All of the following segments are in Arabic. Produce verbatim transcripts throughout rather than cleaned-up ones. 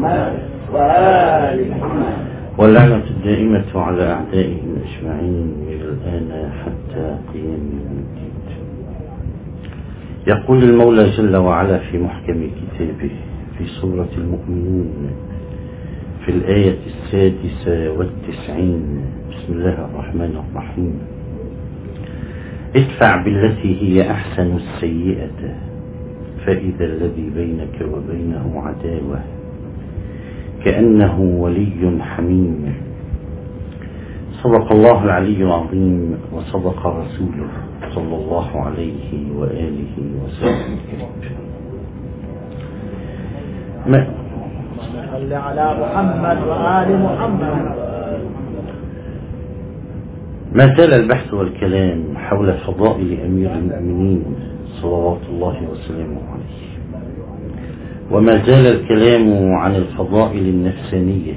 محمد وآل محمد واللعنة الدائمة على أعدائهم أجمعين من الآن حتى قيام الدين. يقول المولى جل وعلا في محكم كتابه في سورة المؤمنون في الآية السادسة والتسعين: بسم الله الرحمن الرحيم. ادفع بالتي هي أحسن السيئة فإذا الذي بينك وبينه عداوة كأنه ولي حميم. صدق الله العلي العظيم وصدق رسوله صلى الله عليه وآله وسلم. ما صل على محمد وآل محمد. ما زال البحث والكلام حول فضائل أمير المؤمنين صلوات الله وسلامه عليه، وما زال الكلام عن الفضائل النفسانية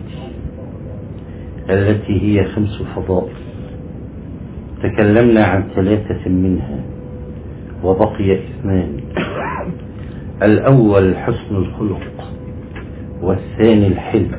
التي هي خمس فضائل. تكلمنا عن ثلاثة منها وبقي اثنان: الأول حسن الخلق، والثاني الحلم.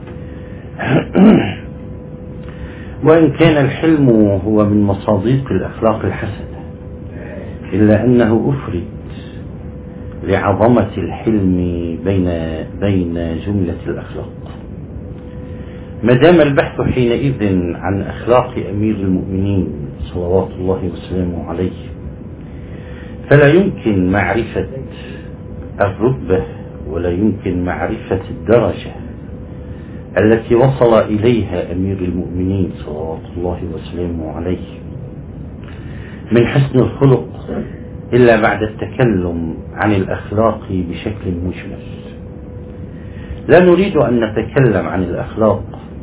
وإن كان الحلم هو من مصادق الأخلاق الحسنة، إلا أنه أفرد لعظمة الحلم بين بين جملة الأخلاق. ما دام البحث حينئذ عن أخلاق أمير المؤمنين صلوات الله وسلامه عليه، فلا يمكن معرفة الرتبة ولا يمكن معرفة الدرجة التي وصل إليها أمير المؤمنين صلوات الله وسلامه عليه من حسن الخلق إلا بعد التكلم عن الأخلاق بشكل مجمل. لا نريد أن نتكلم عن الأخلاق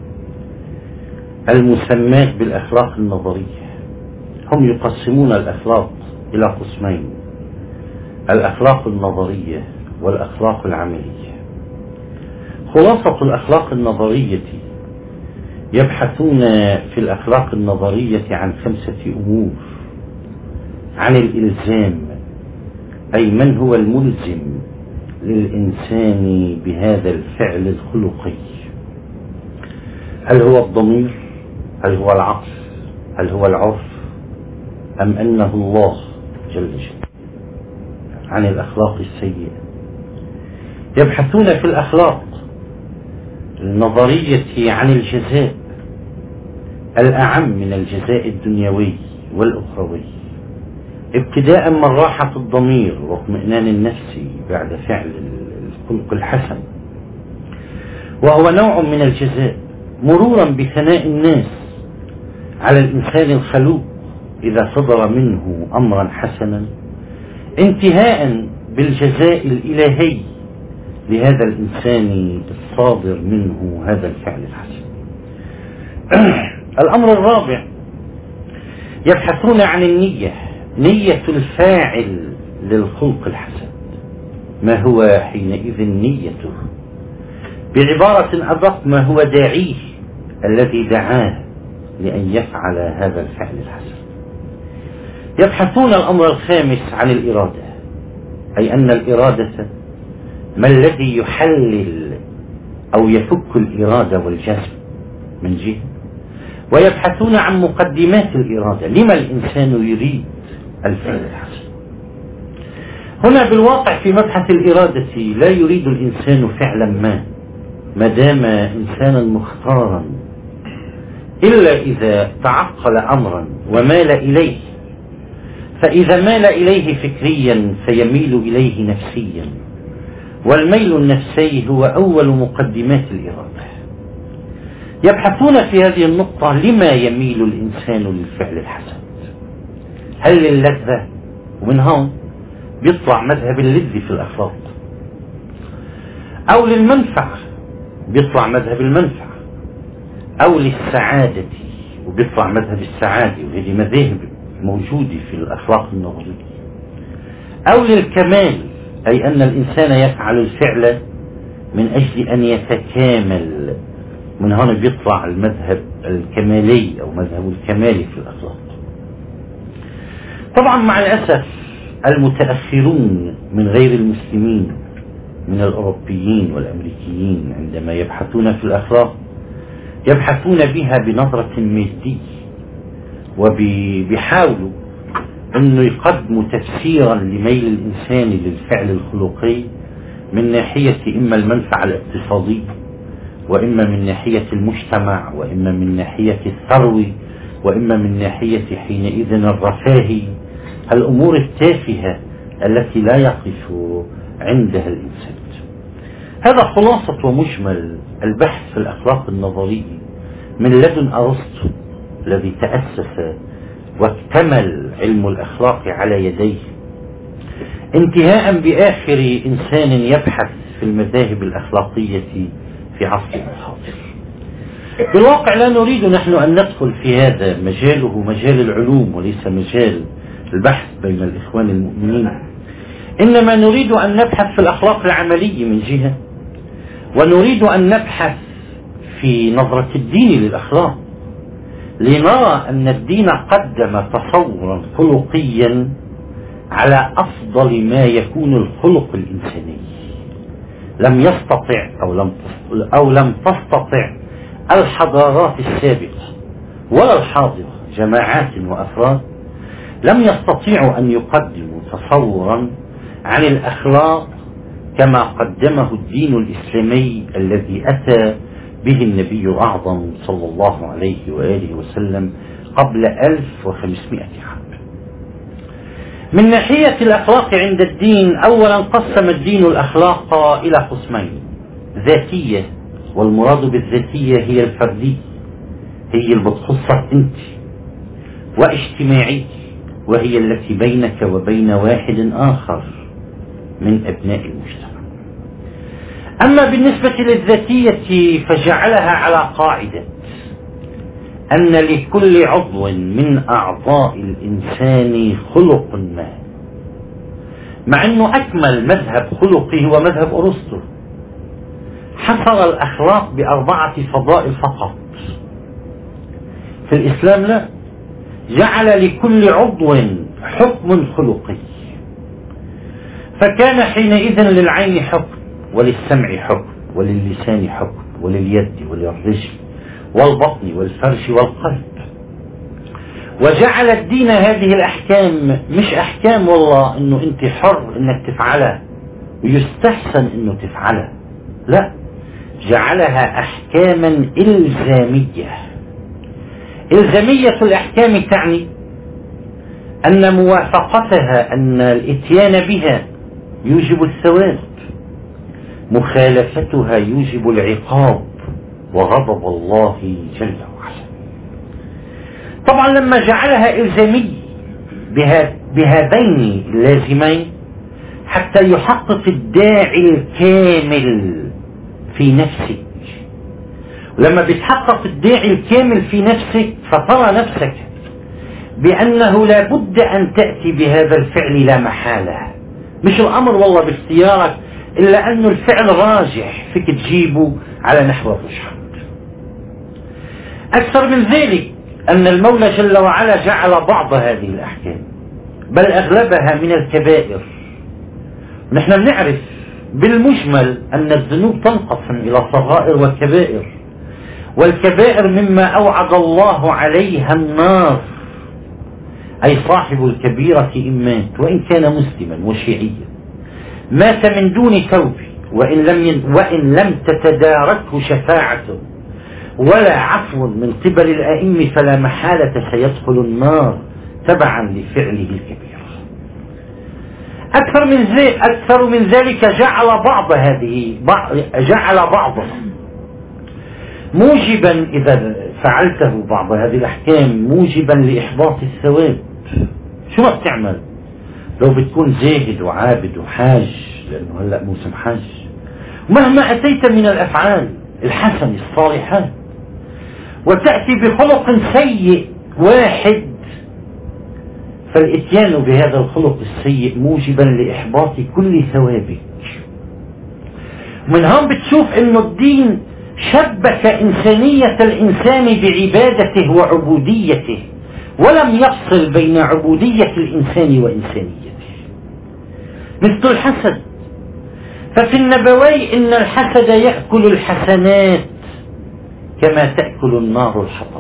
المسمات بالأخلاق النظرية. هم يقسمون الأخلاق إلى قسمين: الأخلاق النظرية والأخلاق العملية. خلاصة الأخلاق النظرية يبحثون في الأخلاق النظرية عن خمسة أمور: عن الإلزام، أي من هو الملزم للإنسان بهذا الفعل الخلقي؟ هل هو الضمير؟ هل هو العقل؟ هل هو العرف؟ أم أنه الله جل جلاله؟ عن الأخلاق السيئة يبحثون في الأخلاق النظرية عن الجزاء الأعم من الجزاء الدنيوي والأخروي، ابتداء من راحة الضمير واطمئنان النفس بعد فعل الخلق الحسن، وهو نوع من الجزاء، مرورا بثناء الناس على الإنسان الخلوق إذا صدر منه أمرا حسنا، انتهاء بالجزاء الإلهي لهذا الإنسان الصادر منه هذا الفعل الحسن. الأمر الرابع يبحثون عن النية، نية الفاعل للخلق الحسن، ما هو حينئذ نيته؟ بعبارة أدق، ما هو داعيه الذي دعاه لأن يفعل هذا الفعل الحسن. يبحثون الأمر الخامس عن الإرادة، أي أن الإرادة ما الذي يحلل أو يفك الإرادة والجسم من جهة، ويبحثون عن مقدمات الإرادة، لما الإنسان يريد الفعل الحسن. هنا بالواقع في مبحث الإرادة لا يريد الإنسان فعلا ما ما دام إنسانا مختارا، إلا إذا تعقل أمرا ومال إليه، فإذا مال إليه فكريا فيميل إليه نفسيا، والميل النفسي هو أول مقدمات الإرادة. يبحثون في هذه النقطة لما يميل الإنسان للفعل الحسن؟ هل للذة؟ ومن هون بيطلع مذهب اللذة في الأخلاق، أو للمنفعة بيطلع مذهب المنفعة، أو للسعادة وبيطلع مذهب السعادة، وهذه مذاهب موجودة في الأخلاق النظرية، أو للكمال، أي أن الإنسان يفعل الفعل من أجل أن يتكامل، من هنا بيطلع المذهب الكمالي أو مذهب الكمال في الأخلاق. طبعا مع الأسف المتأخرون من غير المسلمين من الأوروبيين والأمريكيين عندما يبحثون في الأخلاق يبحثون بها بنظرة مادية، وبيحاولوا أنه يقدموا تفسيرا لميل الإنسان للفعل الخلقي من ناحية إما المنفعة الاقتصادية، وإما من ناحية المجتمع، وإما من ناحية الثروة، وإما من ناحية حينئذ الرفاه، الأمور التافهة التي لا يقف عندها الإنسان. هذا خلاصة ومجمل البحث في الأخلاق النظرية من لدن أرسطو الذي تأسس واكتمل علم الأخلاق على يديه، انتهاء بآخر إنسان يبحث في المذاهب الأخلاقية في عصرنا الحاضر. بالواقع لا نريد نحن أن ندخل في هذا، مجاله مجال العلوم وليس مجال البحث بين الإخوان المؤمنين، إنما نريد أن نبحث في الأخلاق العملية من جهة، ونريد أن نبحث في نظرة الدين للأخلاق، لنرى أن الدين قدم تصورا خلقيا على أفضل ما يكون الخلق الإنساني. لم يستطع أو لم أو لم تستطع الحضارات السابقة ولا الحاضرة، جماعات وأفراد، لم يستطيعوا أن يقدموا تصورا عن الأخلاق كما قدمه الدين الإسلامي الذي أتى به النبي الأعظم صلى الله عليه وآله وسلم قبل ألف وخمسمائة عام. من ناحية الأخلاق عند الدين، أولا قسم الدين الأخلاق إلى قسمين: ذاتية، والمراد بالذاتية هي الفردية، هي اللي بتخصك أنت، واجتماعية، وهي التي بينك وبين واحد آخر من أبناء المجتمع. أما بالنسبة للذاتية فجعلها على قاعدة أن لكل عضو من أعضاء الإنسان خلق ما، مع أنه أكمل مذهب خلقي هو مذهب أرسطو، حصر الأخلاق بأربعة فضائل فقط. في الإسلام لا، جعل لكل عضو حكم خلقي، فكان حينئذ للعين حكم، وللسمع حكم، وللسان حكم، ولليد وللرجل والبطن والفرج والقلب. وجعل الدين هذه الأحكام مش أحكام والله أنه أنت حر أنك تفعلها ويستحسن أنه تفعلها، لا، جعلها أحكاما إلزامية. إلزامية الأحكام تعني أن موافقتها، أن الإتيان بها يوجب الثواب، مخالفتها يوجب العقاب وغضب الله جل وعلا. طبعا لما جعلها إلزامية بهذين اللازمين حتى يحقق الداعي الكامل في نفسك، ولما بيتحقق الداعي الكامل في نفسك فترى نفسك بأنه لا بد أن تأتي بهذا الفعل لا محالة، مش الأمر والله باختيارك، إلا أن الفعل راجح فيك تجيبه على نحو الرجحان. أكثر من ذلك أن المولى جل وعلا جعل بعض هذه الأحكام بل أغلبها من الكبائر. نحن بنعرف بالمجمل أن الذنوب تنقسم إلى صغائر وكبائر، والكبائر مما أوعد الله عليها النار، أي صاحب الكبيرة إن مات وإن كان مسلما وشيعيا، مات من دون توبة وإن لم وإن لم تتداركه شفاعته ولا عفو من قبل الأئمة فلا محالة سيدخل النار تبعا لفعله الكبير. أكثر من ذلك أكثر من ذلك جعل بعض هذه جعل بعضها موجبا إذا فعلته بعض هذه الأحكام موجبا لإحباط الثواب. شو ما بتعمل لو بتكون زاهد وعابد وحاج، لأنه هلأ موسم حج، مهما أتيت من الأفعال الحسنة الصالحات وتأتي بخلق سيء واحد، فالإتيان بهذا الخلق السيء موجبا لإحباط كل ثوابك. من هون بتشوف إنه الدين شبك إنسانية الإنسان بعبادته وعبوديته، ولم يفصل بين عبودية الإنسان وإنسانيته. مثل الحسد، ففي النبوي إن الحسد يأكل الحسنات كما تأكل النار الحطب.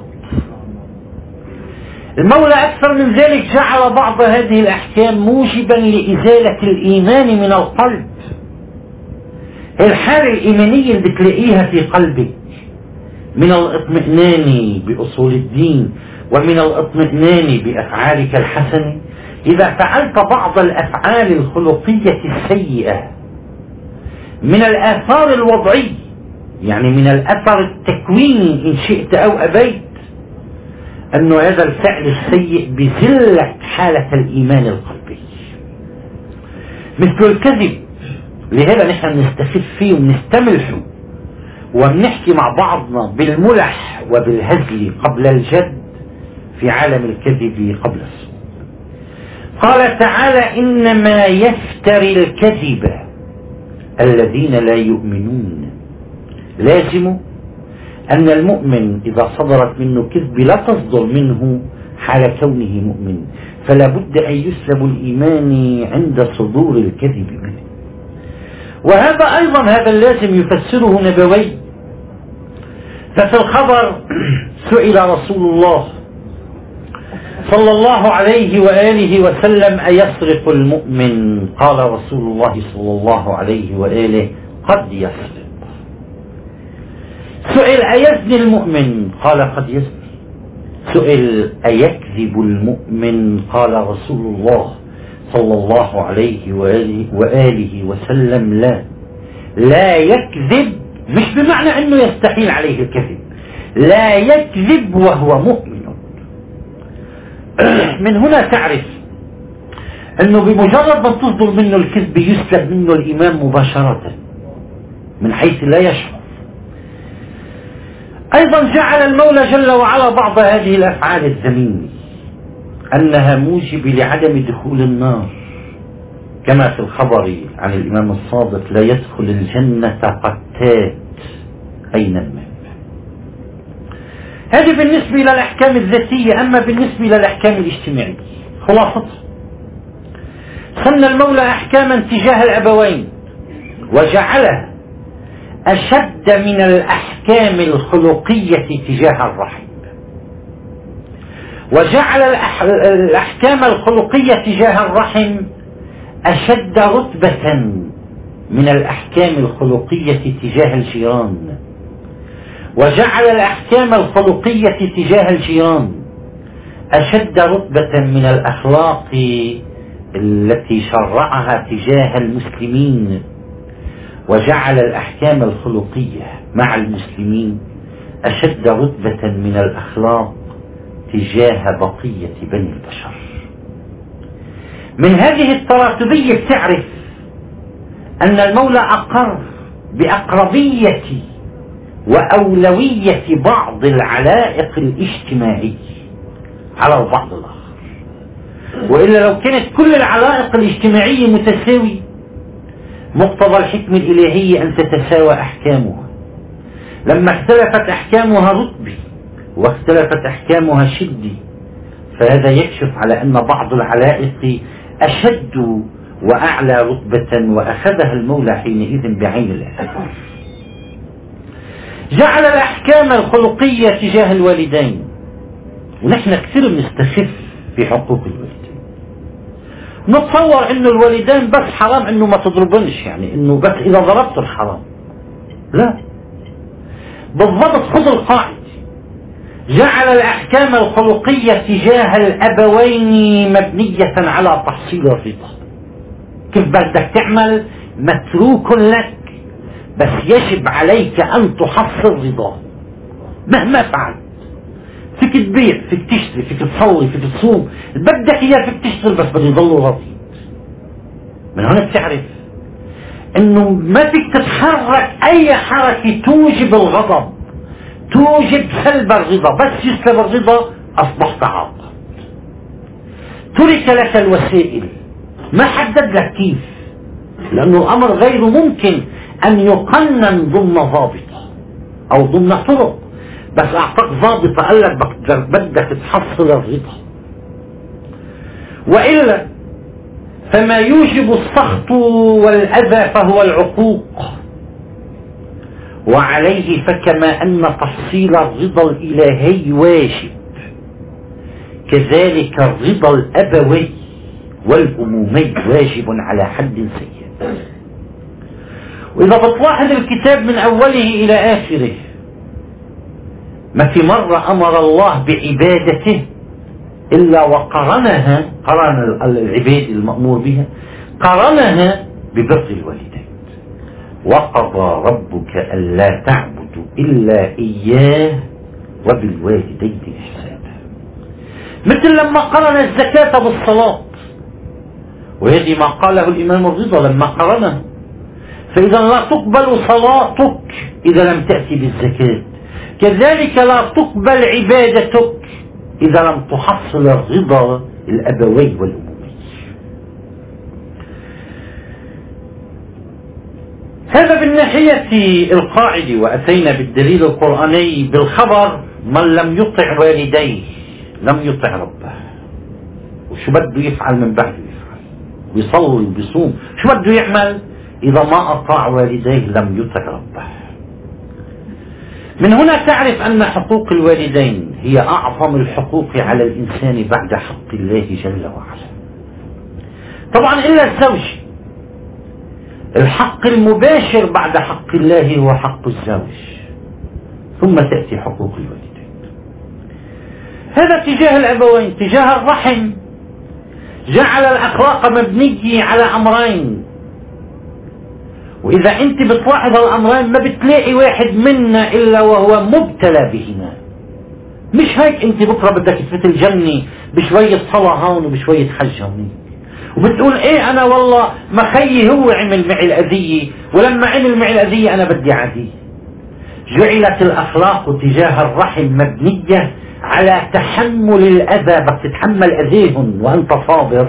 المولى أكثر من ذلك جعل بعض هذه الأحكام موجبا لإزالة الإيمان من القلب. الحالة الإيمانية اللي بتلاقيها في قلبك من الاطمئنان بأصول الدين ومن الاطمئنان بأفعالك الحسنة، إذا فعلت بعض الأفعال الخلقية السيئة من الآثار الوضعية، يعني من الأثر التكويني إن شئت أو أبيت، أن هذا الفعل السيء بذلك حالة الإيمان القلبي. مثل الكذب، لهذا نحن بنستخف فيه وبنستملحه وبنحكي مع بعضنا بالملح وبالهزل قبل الجد في عالم الكذب قبل الصدق. قال تعالى: إنما يفتري الكذب الذين لا يؤمنون. لازم أن المؤمن إذا صدرت منه كذب لا تصدر منه حال كونه مؤمن، فلا بد أن يسلب الإيمان عند صدور الكذب منه. وهذا أيضا هذا اللازم يفسره نبوي. ففي الخبر سئل رسول الله صلى الله عليه وآله وسلم: أيسرق المؤمن؟ قال رسول الله صلى الله عليه وآله: قد يسرق. سئل: أيزني المؤمن؟ قال: قد يزني. سئل: أيكذب المؤمن؟ قال رسول الله صلى الله عليه وآله, وآله وسلم: لا لا يكذب، مش بمعنى أنه يستحيل عليه الكذب، لا يكذب وهو مؤمن. من هنا تعرف أنه بمجرد ما تصدر منه الكذب يسلب منه الإيمان مباشرة من حيث لا يشعر. أيضا جعل المولى جل وعلا بعض هذه الأفعال الذميمة أنها موجب لعدم دخول النار، كما في الخبر عن الإمام الصادق: لا يدخل الجنة قتات أينما. هذه بالنسبة إلى الأحكام الذاتية. أما بالنسبة إلى الأحكام الاجتماعية خلاصة سن المولى أحكاما تجاه الأبوين وجعلها أشد من الأحكام الخلقية تجاه الرحم، وجعل الأحكام الخلقية تجاه الرحم أشد رتبة من الأحكام الخلقية تجاه الجيران، وجعل الأحكام الخلقية تجاه الجيران أشد رتبة من الأخلاق التي شرعها تجاه المسلمين، وجعل الأحكام الخلقية مع المسلمين أشد رتبة من الأخلاق تجاه بقية بني البشر. من هذه التراتبية بتعرف أن المولى أقر بأقربية وأولوية بعض العلائق الاجتماعية على البعض الآخر، وإلا لو كانت كل العلائق الاجتماعية متساوية مقتضى الحكمة الإلهية أن تتساوى أحكامها. لما اختلفت أحكامها رتبة واختلفت أحكامها شدة، فهذا يكشف على أن بعض العلائق أشد وأعلى رتبة، وأخذها المولى حينئذ بعين الاعتبار. جعل الأحكام الخلقية تجاه الوالدين، ونحن كثير بنستخف في حقوق الوالدين، نتصور انه الوالدين بس حرام انه ما تضربنش، يعني انه بس اذا ضربت الحرام. لا، بالضبط خذ القاعدة: جعل الأحكام الخلقية تجاه الأبوين مبنية على تحصيل الرضا. كيف بدك تعمل متروك لك، بس يجب عليك أن تحصل رضاه مهما فعلت. فيك تبيع، فيك تشتري، فيك تصلي، فيك تصوم، بدك إياه فيك تشتغل، بس بده يضل راضي. من هنا بتعرف إنه ما فيك تتحرك أي حركة توجب الغضب، توجب سلب الرضا. بس يسلب الرضا أصبحت عاقل. ترك لك الوسائل، ما حدد لك كيف، لأنه الأمر غير ممكن أن يقنن ضمن ضابطة أو ضمن طرق، بس أعطاك ضابطة قال لك بدك تحصل الرضا. وإلا فما يوجب السخط والأذى فهو العقوق، وعليه فكما أن تحصيل الرضا الإلهي واجب، كذلك الرضا الأبوي والأمومي واجب على حد سيء. وإذا بتلاحظ الكتاب من أوله إلى آخره ما في مرة أمر الله بعبادته إلا وقرنها، قرن العباد المأمور بها قرنها ببر الوالدين. وقضى ربك ألا تعبدوا إلا إياه وبالوالدين إحسانا، مثل لما قرن الزكاة بالصلاة، وهذه ما قاله الإمام الرضا لما قرنها. فإذا لا تقبل صلاتك إذا لم تأتي بالزكاة، كذلك لا تقبل عبادتك إذا لم تحصل الرضا الأبوي والأمومي. هذا بالناحية القاعدة. وأتينا بالدليل القرآني بالخبر: من لم يطع والديه لم يطع ربه. وشو بده يفعل من بعده يفعل، بيصلي وبيصوم، شو بده يعمل إذا ما أطاع والديه لم يطع ربه. من هنا تعرف أن حقوق الوالدين هي أعظم الحقوق على الإنسان بعد حق الله جل وعلا. طبعا إلا الزوج، الحق المباشر بعد حق الله هو حق الزوج، ثم تأتي حقوق الوالدين. هذا تجاه الأبوين. تجاه الرحم جعل الأخلاق مبنية على أمرين، وإذا أنت بتلاحظ الأمرين ما بتلاقي واحد منا إلا وهو مبتلى بهما. مش هيك أنت بكرة بدك تفوت الجنة بشوية صلاة هون وبشوية حج هون، وبتقول إيه أنا والله ما خيي هو عمل معي الأذية، ولما عمل معي الأذية أنا بدي عادي. جعلت الأخلاق تجاه الرحم مبنية على تحمل الأذى، بدك تتحمل أذيهم وأنت صابر،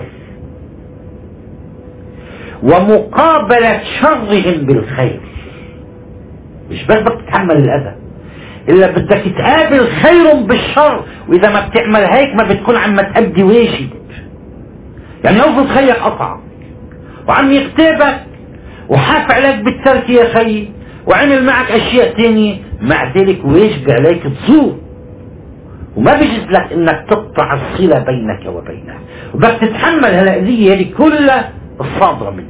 ومقابلة شرهم بالخير. مش بس بدك تتحمل الأذى، إلا بدك تقابل خيرهم بالشر. وإذا ما بتعمل هيك ما بتكون عم تأدي واجب. يعني افرض خيك قطع وعم يغتابك وحاف عليك بالترك يا خي، وعمل معك أشياء تانية، مع ذلك واجب عليك تصوم، وما بيجوز لك انك تقطع الصلة بينك وبينه، وبدك تتحمل هالأذية هذه كلها الصادرة منه.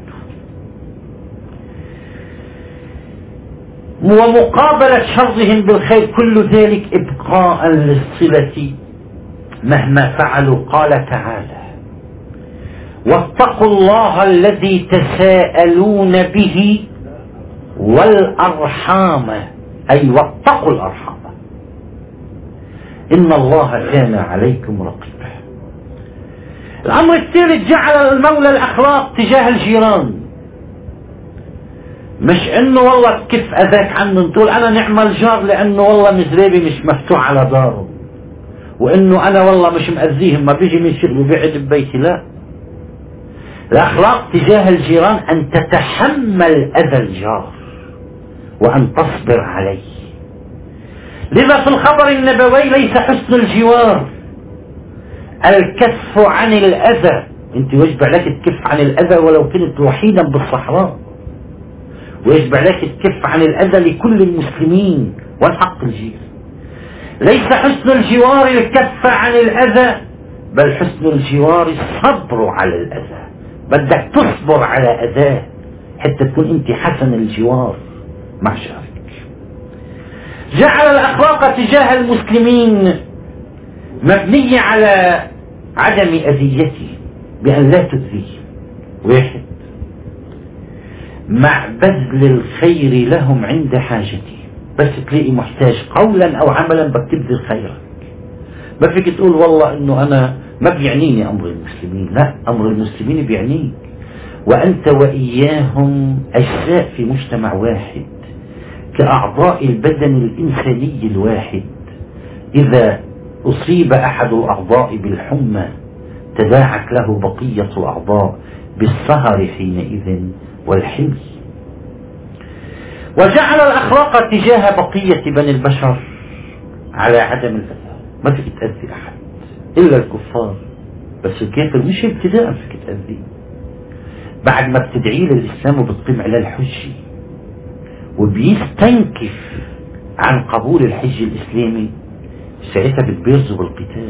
ومقابلة شرهم بالخير، كل ذلك ابقاء للصلة مهما فعلوا. قال تعالى: واتقوا الله الذي تساءلون به والأرحام، أي واتقوا الأرحام إن الله كان عليكم رقيبا. الأمر الثالث جعل المولى الأخلاق تجاه الجيران. مش انه والله كيف اذاك عنه تقول انا نعمل جار لانه والله مزرابي مش مفتوح على داره، وانه انا والله مش مأذيهم ما بيجي من شغله بيقعد ببيتي. لا، الاخلاق تجاه الجيران ان تتحمل اذى الجار وان تصبر عليه. لذا في الخبر النبوي ليس حسن الجوار الكف عن الاذى. انت واجب عليك تكف عن الاذى ولو كنت وحيدا بالصحراء، ويجب عليك تكف عن الأذى لكل المسلمين والحق الجير. ليس حسن الجوار الكف عن الأذى، بل حسن الجوار الصبر على الأذى. بدك تصبر على أذاه حتى تكون أنت حسن الجوار مع جارك. جعل الأخلاق تجاه المسلمين مبنية على عدم أذيته بأن لا تؤذيه. واحد، مع بذل الخير لهم عند حاجته. بس تلاقي محتاج قولا او عملا بدك تبذل خيرك. ما فيك تقول والله انه انا ما بيعنيني امر المسلمين. لا، امر المسلمين بيعنيك، وانت واياهم اجزاء في مجتمع واحد كاعضاء البدن الانساني الواحد. اذا اصيب احد الاعضاء بالحمى تداعت له بقية الاعضاء بالسهر حينئذ والحمل. وجعل الأخلاق تجاه بقية بني البشر على عدم الأذى. ما فيك تأذي أحد إلا الكفار، بس الكافر مش ابتداء فيك تأذيه. بعد ما بتدعي للإسلام وبتقيم عليه الحجة وبيستنكف عن قبول الحج الإسلامي، ساعتها بتبرزوا بالقتال.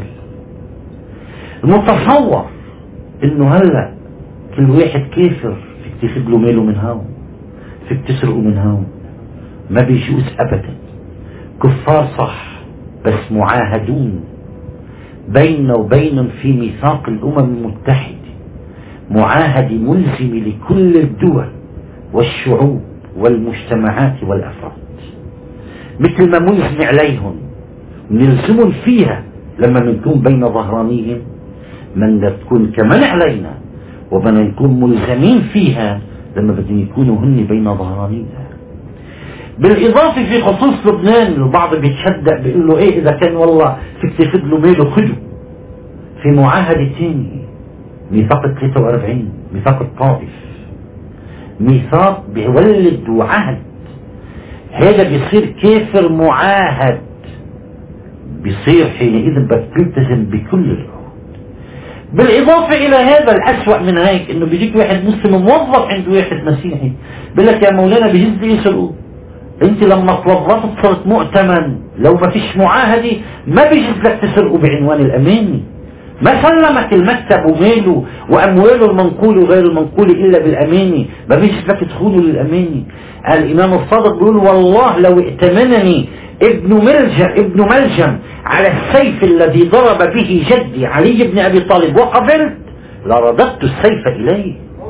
المتصور انه هلا كل واحد كافر فيك تاخذ له ماله من هون، فيك تسرقه من هون، ما بيجوز ابدا. كفار صح بس معاهدون، بيننا وبينهم في ميثاق الامم المتحدة، معاهدة ملزمة لكل الدول والشعوب والمجتمعات والافراد، مثل ما ملزم عليهم نلزمهم فيها لما بنكون بين ظهرانيهم، من تكون كمان علينا وبدنا نكون ملزمين فيها لما بدهم يكونوا هن بين ظهرانينا. بالاضافه في خصوص لبنان البعض بيتشدق بيقول له ايه اذا كان والله فيك تاخذ له ماله خذه. في معاهده ثانيه، ميثاق ثلاثة وأربعين، ميثاق الطائف، ميثاق بيولد وعهد، هذا بيصير كافر معاهد، بيصير حينئذ بدك تلتزم بكل العهود. بالاضافه الى هذا الاسوأ من هيك انه بيجيك واحد مسلم موظف عند واحد مسيحي بيقول لك يا مولانا بيجوز لي يسرقوا. انت لما توظفت صرت مؤتمن، لو ما فيش معاهده ما بيجوز لك تسرقوا بعنوان الامانه. ما سلمك المكتب وماله وامواله المنقوله وغير المنقوله الا بالامانه، ما بيجوز لك تدخلوا للامانه. الامام الصادق بيقول والله لو ائتمنني ابن ملجم ابن ملجم على السيف الذي ضرب به جدي علي بن ابي طالب وقبلت لرددت السيف اليه.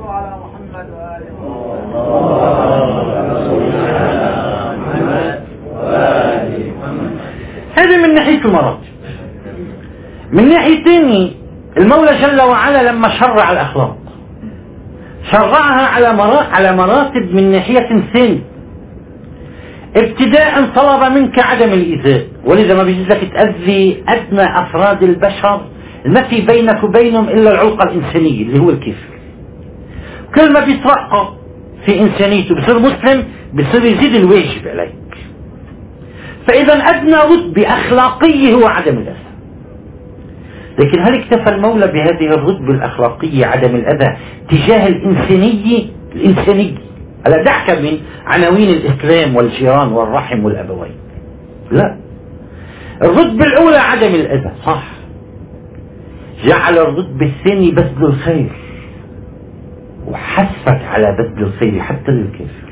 هذا من ناحيه المراتب. من ناحيه ثانيه المولى جل وعلا لما شرع الاخلاق شرعها على على مراتب من ناحيه ثانيه. ابتداء طلب منك عدم الايذاء، ولذا ما بيجوز لك تاذي ادنى افراد البشر، ما في بينك وبينهم الا العلقه الانسانيه اللي هو الكفر. كل ما بيترقى في انسانيته بصير مسلم بصير يزيد الواجب عليك. فاذا ادنى رتبه اخلاقيه هو عدم الاذى. لكن هل اكتفى المولى بهذه الرتبه الاخلاقيه عدم الاذى تجاه الانسانيه الانسانيه؟ هلا دعك من عناوين الاسلام والجيران والرحم والابوين، لا، الرتبه الاولى عدم الاذى صح، جعل الرتبه الثانيه بذل الخير وحثك على بذل الخير حتى للكافر.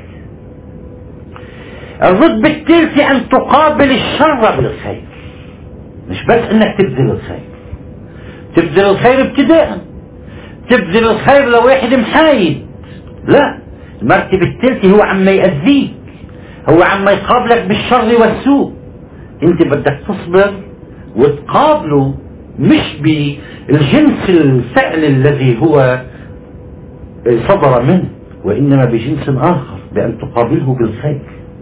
الرتبه الثالثه ان تقابل الشر بالخير، مش بس انك تبذل الخير، تبذل الخير ابتداء، تبذل الخير لواحد محايد، لا، المرتبة الثالثة هو عما يأذيك، هو عما يقابلك بالشر والسوء، انت بدك تصبر وتقابله مش بالجنس الفعل الذي هو صدر منه، وإنما بجنس آخر، بأن تقابله بالخير.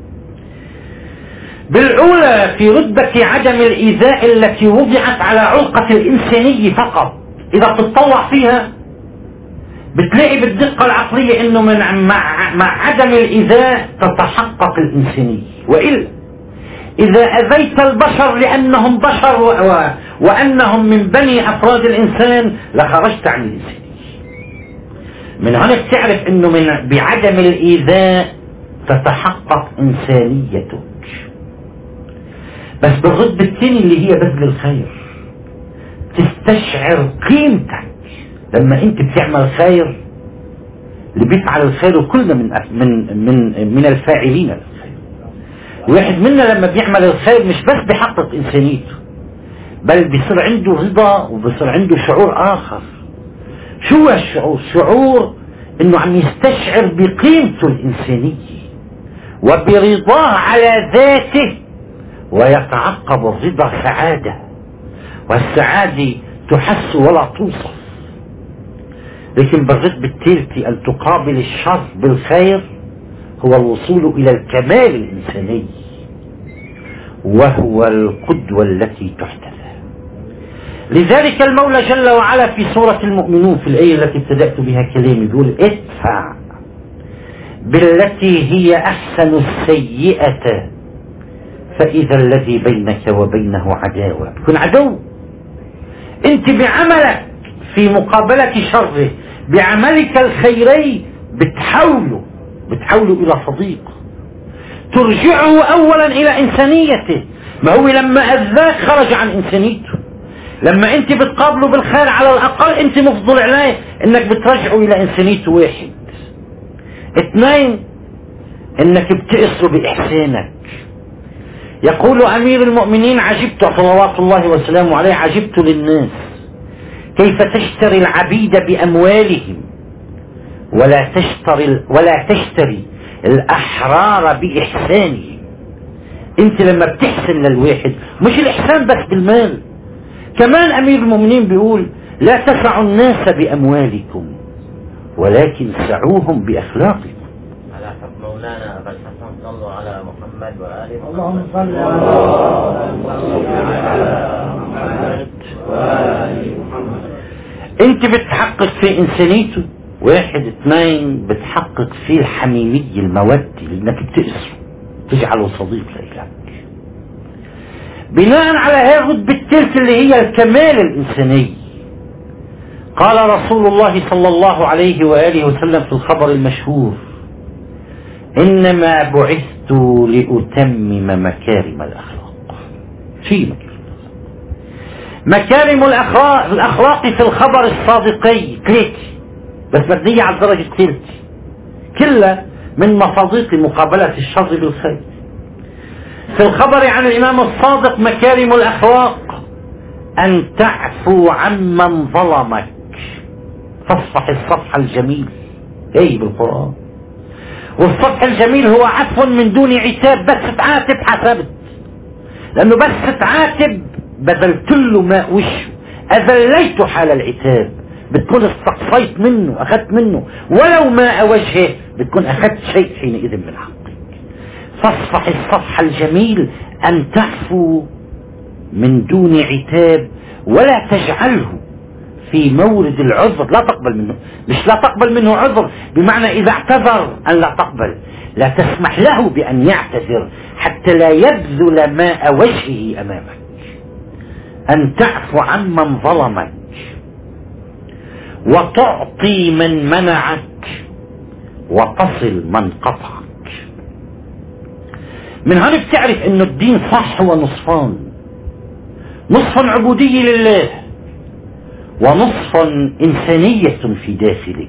بالأولى في رتبة عدم الإيذاء التي وضعت على علقة الإنسانية فقط، إذا تتطوع فيها بتلاقي بالدقة العقلية انه من مع, مع عدم الايذاء تتحقق الانسانية، وإلا اذا اذيت البشر لانهم بشر و... و... وانهم من بني افراد الانسان لخرجت عن الانسانية. من هنا بتعرف انه من بعدم الايذاء تتحقق انسانيتك. بس بالرتبة الثانية اللي هي بذل الخير تستشعر قيمتك لما انت بتعمل خير. اللي بيفعل الخير وكلنا من من من من الفاعلين للخير. واحد منا لما بيعمل الخير مش بس بيحقق انسانيته، بل بيصير عنده رضا وبيصير عنده شعور اخر. شو هو الشعور؟ شعور انه عم يستشعر بقيمته الانسانية وبرضاه على ذاته، ويتعقب الرضا سعادة، والسعادة تحس ولا توصف. لكن بالرتبة الثالثة أن تقابل الشر بالخير هو الوصول إلى الكمال الإنساني، وهو القدوة التي تحتذى. لذلك المولى جل وعلا في سورة المؤمنون في الآية التي ابتدأت بها كلامي يقول ادفع بالتي هي أحسن السيئة فإذا الذي بينك وبينه عداوة. تكون عدو انت بعملك في مقابلة شره بعملك الخيري بتحوله بتحوله إلى صديق، ترجعه أولا إلى إنسانيته. ما هو لما أذاك خرج عن إنسانيته. لما أنت بتقابله بالخير على الأقل أنت مفضل عليه أنك بترجعه إلى إنسانيته. واحد. اثنين، أنك بتأسره بإحسانك. يقول أمير المؤمنين عجبت صلوات الله وسلامه عليه، عجبت للناس كيف تشتري العبيد بأموالهم ولا تشتري ولا تشتري الأحرار بإحسانهم. أنت لما بتحسن للواحد مش الإحسان بس بالمال، كمان أمير المؤمنين بيقول لا تسعوا الناس بأموالكم ولكن سعوهم بأخلاقكم. على حق مولانا أبا الحسن صلوا على محمد وآل محمد. اللهم صل على محمد وآل محمد. أنت بتحقق في إنسانيته. واحد. اثنين، بتحقق فيه الحميمية المودة لأنك بتأسره تجعله صديق لك. بناء على هذه الرتبة الثالثة اللي هي الكمال الإنساني، قال رسول الله صلى الله عليه وآله وسلم في الخبر المشهور: إنما بعثت لأتمم مكارم الأخلاق. في مكارم الأخلاق الأخلاق في الخبر الصادقي ثلاثة، بس مبنية على الدرجة الثالثة، كلها من مصادق مقابلة الشر بالخير. في الخبر عن الإمام الصادق مكارم الأخلاق: أن تعفو عمن ظلمك، فاصفح الصفح الجميل. أي بالقرآن. والصفح الجميل هو عفو من دون عتاب، بس تعاتب حسبت، لأنه بس تعاتب بذلت له ماء وشه، أذليته حال العتاب، بتكون استقصيت منه، أخذت منه ولو ماء وجهه، بتكون أخذت شيء حينئذ من حقك. فاصفح الصفح الجميل، أن تعفو من دون عتاب ولا تجعله في مورد العذر، لا تقبل منه. مش لا تقبل منه عذر بمعنى إذا اعتذر أن لا تقبل، لا تسمح له بأن يعتذر حتى لا يبذل ماء وجهه أمامك. أن تعفو عمن ظلمك وتعطي من منعك وتصل من قطعك. من هنا بتعرف أن الدين صح هو نصفان: نصف عبودية لله ونصف إنسانية في داخلك.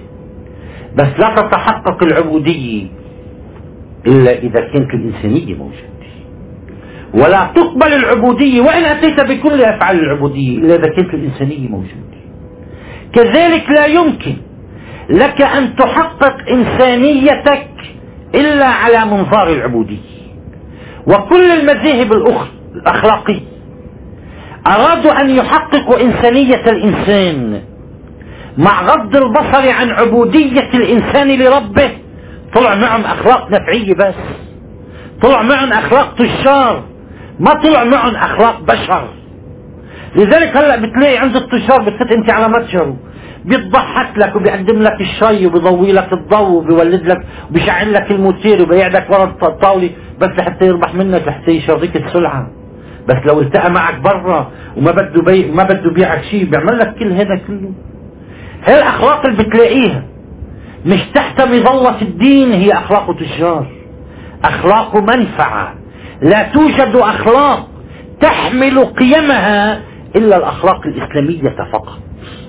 بس لا تتحقق العبودية إلا إذا كانت الإنسانية موجودة، ولا تقبل العبودية وإن أتيت بكل أفعال العبودية إلا إذا كانت الإنسانية موجودة. كذلك لا يمكن لك أن تحقق إنسانيتك إلا على منظار العبودية. وكل المذاهب الأخرى الأخلاقية أرادوا أن يحققوا إنسانية الإنسان مع غض البصر عن عبودية الإنسان لربه، طلع معهم أخلاق نفعية، بس طلع معهم أخلاق تجار، ما طلع معهم أخلاق بشر. لذلك هلأ بتلاقي عند التجار بتفت انت على متجره، بيضحك لك وبيقدم لك الشاي وبيضوي لك الضوء وبيولد لك وبيشعل لك الموتير وبيقعدك ورا الطاولة بس لحتى يربح منك، لحتى يشريك السلعة. بس لو التقى معك برا وما بده بي ما بده بيعك شيء بيعمل لك كل هذا كله. هاي الأخلاق اللي بتلاقيها مش تحت مظلة الدين هي أخلاق تجار، أخلاق منفعة. لا توجد أخلاق تحمل قيمها إلا الأخلاق الإسلامية فقط،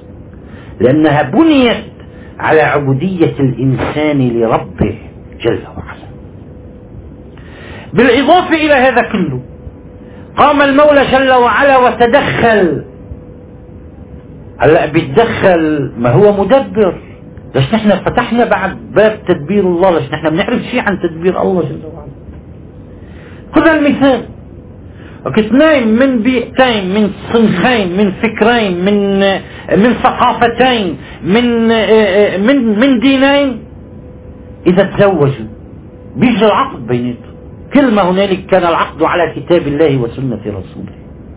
لأنها بنيت على عبودية الإنسان لربه جل وعلا. بالإضافة إلى هذا كله قام المولى جل وعلا وتدخل. هلا بيتدخل، ما هو مدبر. ليش نحن فتحنا بعد باب تدبير الله؟ ليش نحن بنعرف شيء عن تدبير الله جل وعلا؟ خذ المثال: اثنين من بيئتين، من صنفين، من فكرين، من من ثقافتين، من من من دينين، إذا تزوجوا بيجي العقد بيناتهم. كل ما هنالك كان العقد على كتاب الله وسنة رسوله.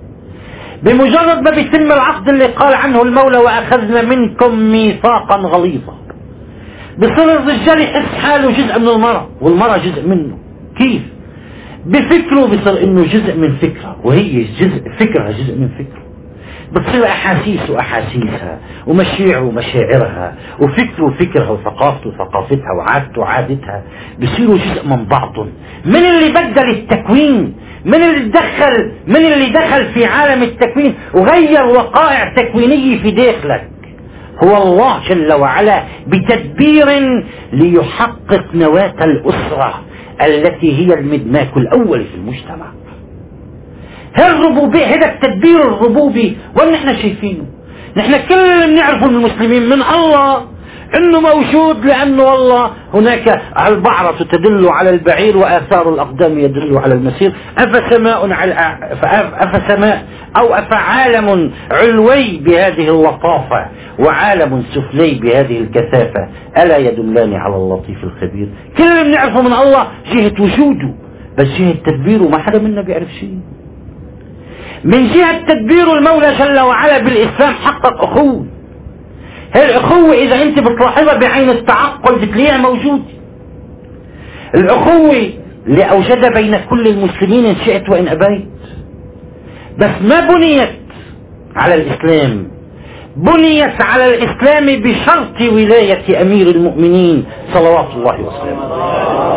بمجرد ما بيتم العقد اللي قال عنه المولى وأخذنا منكم ميثاقا غليظا، بصير الرجال يحس حاله جزء من المرأة والمرأة جزء منه. كيف؟ بفكره بصير انه جزء من فكرة، وهي جزء فكرها جزء من فكره. بتصير أحاسيس وأحاسيسها، ومشاعر ومشاعرها، وفكر وفكرها، وثقافته وثقافتها، وعادته وعادتها، بيصيروا جزء من بعضهم. من اللي بدل التكوين، من اللي دخل من اللي دخل في عالم التكوين وغير وقائع تكوينية في داخلك؟ هو الله جل وعلا بتدبير ليحقق نواة الأسرة التي هي المدماك الأول في المجتمع. هالربوبية، هذا التدبير الربوبي وين نحن شايفينه؟ نحن كل اللي بنعرفه من المسلمين من الله انه موجود، لانه والله هناك البعرة تدل على البعير واثار الاقدام يدل على المسير، افسماء على افسماء او افعالم علوي بهذه اللطافة وعالم سفلي بهذه الكثافة الا يدلان على اللطيف الخبير. كل اللي بنعرفه من الله جهة وجوده، بس جهة تدبيره ما حدا منا بيعرف شيء. من جهة تدبير المولى جل وعلا بالإسلام حقق أخوة. هالأخوة إذا أنت بتلاحظها بعين التعقل بتلاقيها موجودة. الأخوة اللي أوجدها بين كل المسلمين إن شئت وإن أبيت، بس ما بنيت على الإسلام، بنيت على الإسلام بشرط ولاية أمير المؤمنين صلوات الله وسلامه.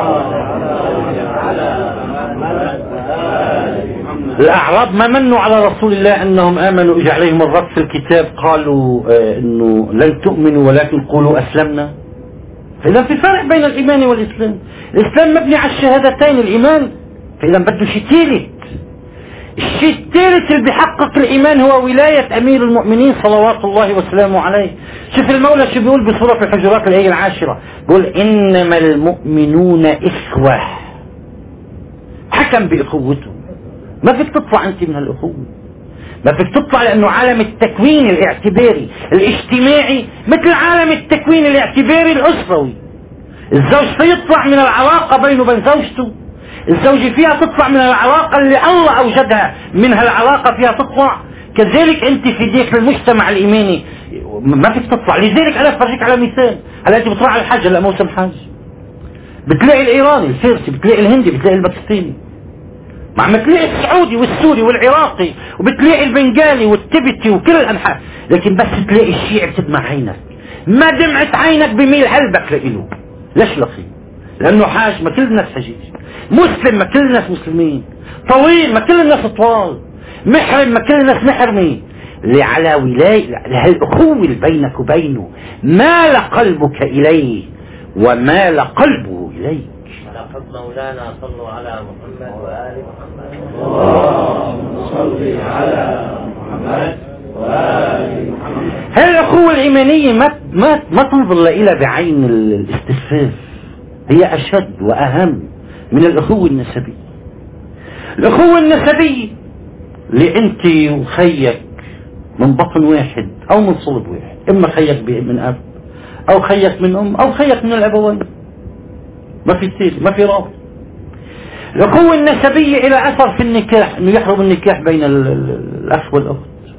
الأعراب ما منوا على رسول الله أنهم آمنوا، إجا عليهم الرد في الكتاب قالوا آه أنه لن تؤمنوا ولكن قولوا أسلمنا. فإذا في فرق بين الإيمان والإسلام. الإسلام مبني على الشهادتين، الإيمان فإذا بده شيء ثالث. الشيء الثالث اللي بيحقق الإيمان هو ولاية أمير المؤمنين صلوات الله وسلامه عليه. شوف المولى شو بيقول بسورة الحجرات الآية العاشرة، بيقول إنما المؤمنون إخوة. حكم بأخوته. ما فيك تطلع أنت من هالأخوة، ما فيك تطلع، لأنه عالم التكوين الاعتباري الاجتماعي مثل عالم التكوين الاعتباري الأسروي. الزوج فيطلع من العلاقة بينه وبين زوجته، الزوجة فيها تطلع من العلاقة اللي الله أوجدها من هالعلاقة فيها تطلع. كذلك أنت في داخل المجتمع الإيماني ما فيك تطلع. لذلك أنا أفرجيك على مثال. هلا أنت بتروح على الحج، هلا موسم حج، بتلاقي الإيراني الفارسي، بتلاقي الهندي، بتلاقي الباكستاني، مع ما تلاقي السعودي والسوري والعراقي، وبتلاقي البنغالي والتبتي وكل الأنحاء، لكن بس تلاقي الشيعي بتدمع عينك. ما دمعت عينك بميل قلبك لإله. ليش لخي؟ لأنه حاج، ما كل الناس حجيج. مسلم، ما كل الناس مسلمين. طويل، ما كل الناس طوال. محرم، ما كل الناس محرمين. اللي على ولاية هالأخوة اللي بينك وبينه مال قلبك إليه ومال قلبه إليك. لقد مولانا صلوا على محمد وآل محمد. اللهم صل على محمد وآل محمد. هالأخوة الإيمانية ما ما ما تنظر إلى بعين الاستخفاف، هي أشد وأهم من الأخوة النسبية. الأخوة النسبية اللي أنت وخيك من بطن واحد أو من صلب واحد، إما خيك من أب أو خيك من أم أو خيك من الأبوين، ما في سيل، ما في رابط. الأخوة النسبية إلى أثر في النكاح، إنه يحرم النكاح بين الأخ والأخت،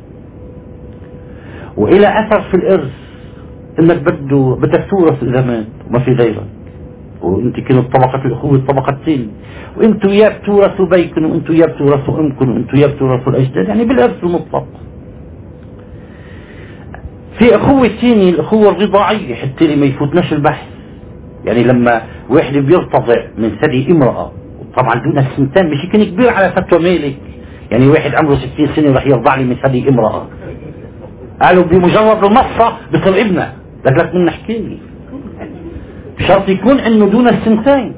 وإلى أثر في الإرث، إنك بده بدك تورث إذا مات وما في غيرك، وأنت كنت طبقة الأخوة الطبقة الثانية، وأنتوا يا بتورثوا بيكم وأنتوا يا بتورثوا أمكم وأنتوا يا بتورثوا الأجداد، يعني بالإرث المطلق. في أخوة ثانية الأخوة الرضاعية، حتى اللي ما يفوتناش البحث، يعني لما واحد بيرتضع من ثدي امرأة، طبعا دون السنتين مش كان كبير على فتوى مالك، يعني واحد عمره ستين سنة راح يرضع لي من ثدي امرأة، قالوا بمجرد المصة بصير ابنه. لك لك من نحكي لي بشرط يكون انه دون السنتين.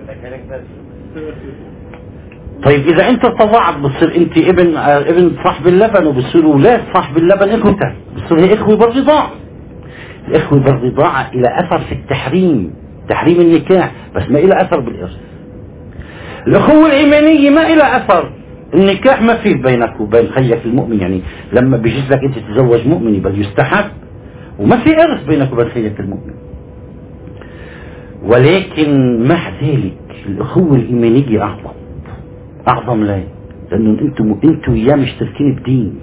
طيب اذا انت ارتضعت بتصير انت ابن ابن صاحب اللبن، وبصير اولاد صاحب اللبن اخوتك، بصير هي اخوة بالرضاعة. الاخوة بالرضاعة الى اثر في التحريم، تحريم النكاح، بس ما إلى أثر بالإرث. الأخوة الإيمانية ما إلى أثر، النكاح ما فيه بينك وبين خيك المؤمن، يعني لما بيجيز لك أنت تتزوج مؤمن بل يستحب، وما في إرث بينك وبين خيك المؤمن. ولكن مع ذلك الأخوة الإيمانية أعظم، أعظم ليه؟ لأنه أنتم أنتم وياه مشتركين بدين،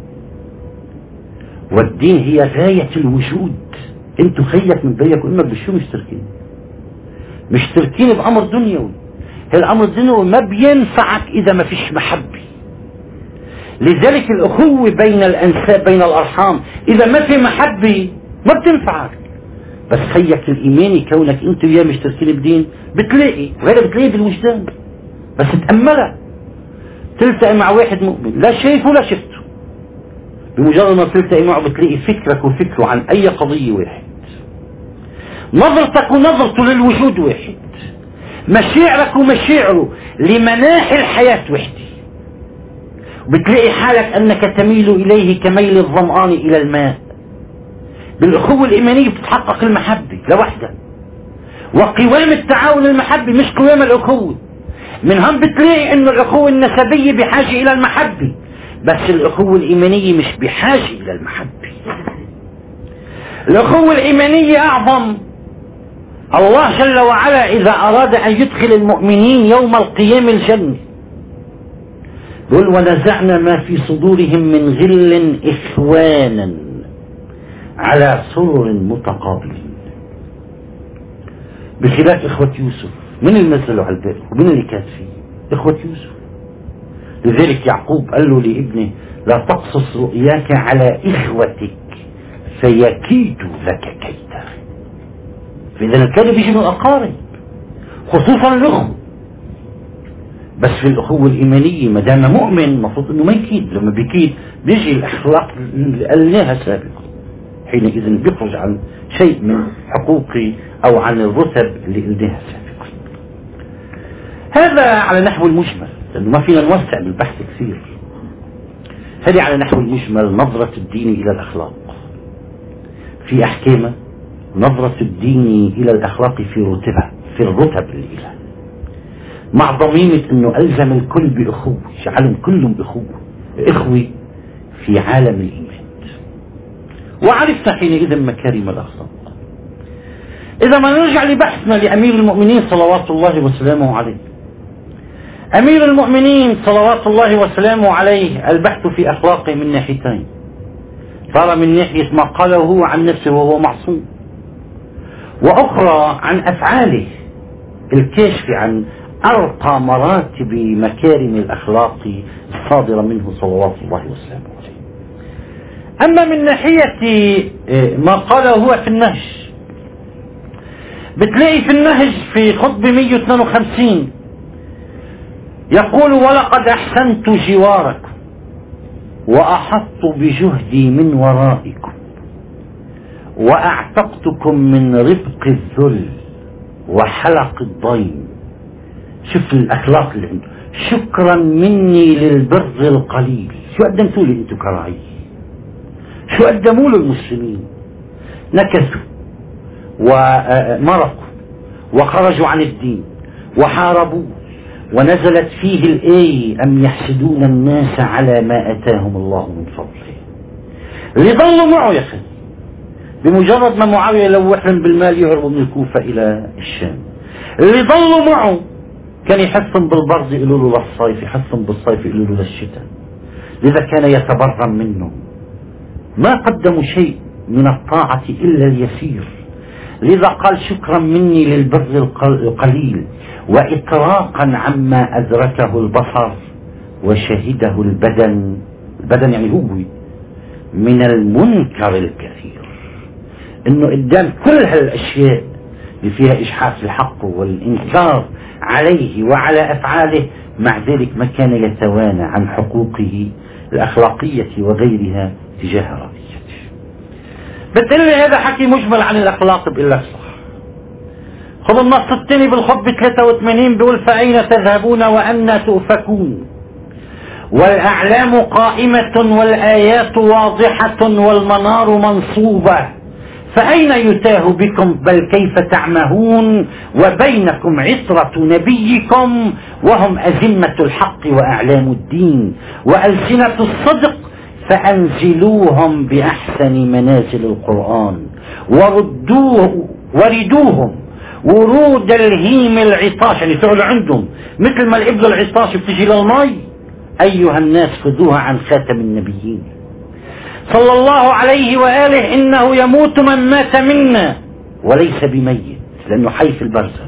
والدين هي غاية الوجود. أنتم خيك من بيك وإمك بشو مشتركين؟ مشتركين بأمر دنيوي. هالأمر الدنيوي ما بينفعك إذا ما فيش محبة، لذلك الأخوة بين الأنساب بين الأرحام إذا ما في محبة ما بتنفعك. بس خيك الإيماني كونك أنت وياه مشتركين بدين بتلاقي، وهذا بتلاقيه بالوجدان. بس تأملها، تلتقي مع واحد مؤمن لا شايفه ولا شفته، بمجرد ما تلتقي معه بتلاقي فكرك وفكره عن أي قضية واحد، نظرتك ونظرته للوجود واحد، مشاعرك ومشاعره لمناحي الحياة وحدة. بتلاقي حالك أنك تميل إليه كميل الظمآن إلى الماء. بالأخوة الإيمانية بتتحقق المحبة لوحدها، وقوام التعاون المحبة مش قوام الأخوة. من هم بتلاقي أن الأخوة النسبية بحاجة إلى المحبة، بس الأخوة الإيمانية مش بحاجة إلى المحبة. الأخوة الإيمانية أعظم. الله جل وعلا إذا أراد أن يدخل المؤمنين يوم القيامة الجنة قل ونزعنا ما في صدورهم من غل إخوانا على سرر متقابلين. بخلاف إخوة يوسف، من اللي نزلوا على الباب ومن اللي كان فيه؟ إخوة يوسف. لذلك يعقوب قال له لابنه لا تقصص رؤياك على إخوتك فيكيدوا لك كيدا. فإذا الكذب بيجي من الأقارب خصوصا الأخوة. بس في الأخوة الإيمانية ما دام مؤمن المفروض إنه ما يكيد. لما بيكيد بيجي الأخلاق اللي قلناها سابقا، حينئذ بيخرج عن شيء من حقوقي أو عن الرتب اللي قلناها سابقا. هذا على نحو المجمل، لأنه ما فينا نوسع بالبحث كثير. هذه على نحو المجمل نظرة الدين إلى الأخلاق في أحكامه، نظرة الدين إلى الأخلاق في رتبة في الرتب الإله، مع ضميمة أنه ألزم الكل بأخوة، جعلهم كلهم أخوة إخوة في عالم الإيمان. وعرفنا حينئذ مكارم الأخلاق. إذا ما نرجع لبحثنا لأمير المؤمنين صلوات الله وسلامه عليه. أمير المؤمنين صلوات الله وسلامه عليه البحث في أخلاقه من ناحيتين. ترى من ناحية ما قاله هو عن نفسه وهو معصوم، وأخرى عن أفعاله الكاشف عن أرقى مراتب مكارم الأخلاق الصادرة منه صلوات الله وسلامه عليه. أما من ناحية ما قاله هو في النهج، بتلاقي في النهج في خطبة مئة واثنين وخمسين يقول ولقد أحسنت جواركم وأحطت بجهدي من ورائكم وأعتقتكم من رفق الذل وحلق الضيم. شوف الأخلاق اللي عنده. شكرا مني للبر القليل. شو قدمتوا لي انتم كراعية؟ شو قدموا له المسلمين؟ نكثوا ومرقوا وخرجوا عن الدين وحاربوه، ونزلت فيه الآية أم يحسدون الناس على ما أتاهم الله من فضله. اللي ضلوا معه يا أخي بمجرد ما معاوية لوحهم بالمال يهربوا من الكوفة إلى الشام. اللي ضلوا معه كان يحسن بالبرد يقولوا له للصيف، يحسن بالصيف يقولوا له للشتاء. لذا كان يتبرم منهم. ما قدموا شيء من الطاعة إلا اليسير. لذا قال شكرا مني للبر القليل وإطراقا عما أدركه البصر وشهده البدن. البدن يعني هو من المنكر الكثير، انه قدام كل هالاشياء اللي فيها اجحاف الحق والانكار عليه وعلى افعاله، مع ذلك ما كان يتوانى عن حقوقه الاخلاقية وغيرها تجاه رعيته. بتقول لي هذا حكي مجمل عن الاخلاق، بقول لك صح. خذ النص الثاني بالخطبة ثلاثة وثمانين بيقول فأين تذهبون وأن تؤفكون والأعلام قائمة والآيات واضحة والمنار منصوبة فأين يتاه بكم بل كيف تعمهون وبينكم عطرة نبيكم وهم أزمة الحق وأعلام الدين وألسنة الصدق فأنزلوهم بأحسن منازل القرآن وردوه وردوهم ورود الهيم العطاش، يعني فعل عندهم مثل ما الإبل العطاش بتجي للمي. أيها الناس خذوها عن خاتم النبيين صلى الله عليه وآله إنه يموت من مات منا وليس بميت لأنه حي في البرزخ،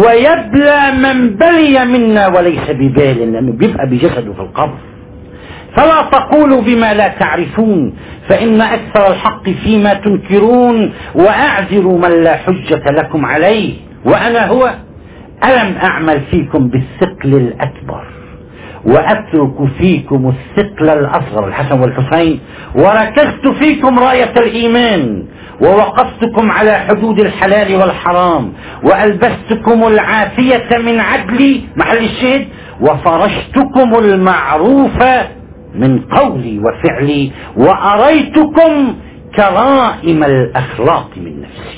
ويبلى من بلي منا وليس ببال لأنه بيبقى بجسده في القبر. فلا تقولوا بما لا تعرفون فإن أكثر الحق فيما تنكرون وأعذر من لا حجة لكم عليه وأنا هو ألم أعمل فيكم بالثقل الأكبر وأترك فيكم الثقل الأصغر الحسن والحسين وركزت فيكم راية الإيمان ووقفتكم على حدود الحلال والحرام وألبستكم العافية من عدلي محل الشهد وفرشتكم المعروف من قولي وفعلي وأريتكم كرائم الأخلاق من نفسي.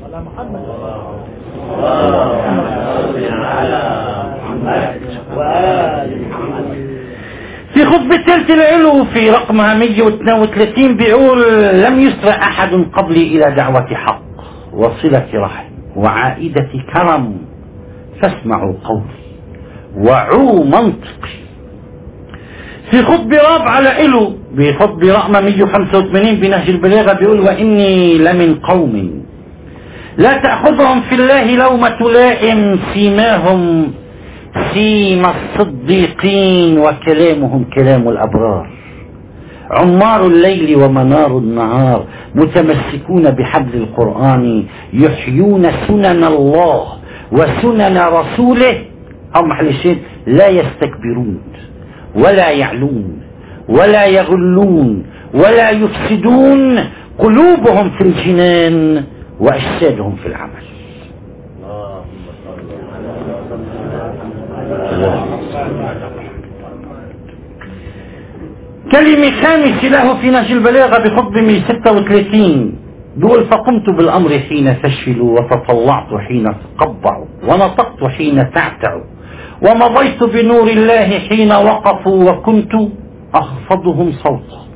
في خطبة ثالثة العلو في رقمها مئة واثنين وثلاثين بيقول لم يسرع أحد قبلي إلى دعوة حق وصلة رحم وعائدة كرم فاسمعوا قولي وعوا منطقي. في خطبة رابعة لإله بخطبة رقم مئة وخمسة وثمانين بنهج البلاغة بيقول وإني لمن قوم لا تأخذهم في الله لومة لائم سيماهم سيما الصديقين وكلامهم كلام الأبرار عمار الليل ومنار النهار متمسكون بحبل القرآن يحيون سنن الله وسنن رسوله أو محل الشيء لا يستكبرون ولا يعلون ولا يغلون ولا يفسدون قلوبهم في الجنان وأجسادهم في العمل. كلمة خامس له في نهج البلاغة بخطبة مئة وستة وثلاثين بيقول فقمت بالأمر حين تشفلوا وتطلعت حين تقبعوا ونطقت حين تعتعوا ومضيت بنور الله حين وقفوا وكنت أخفضهم صوتا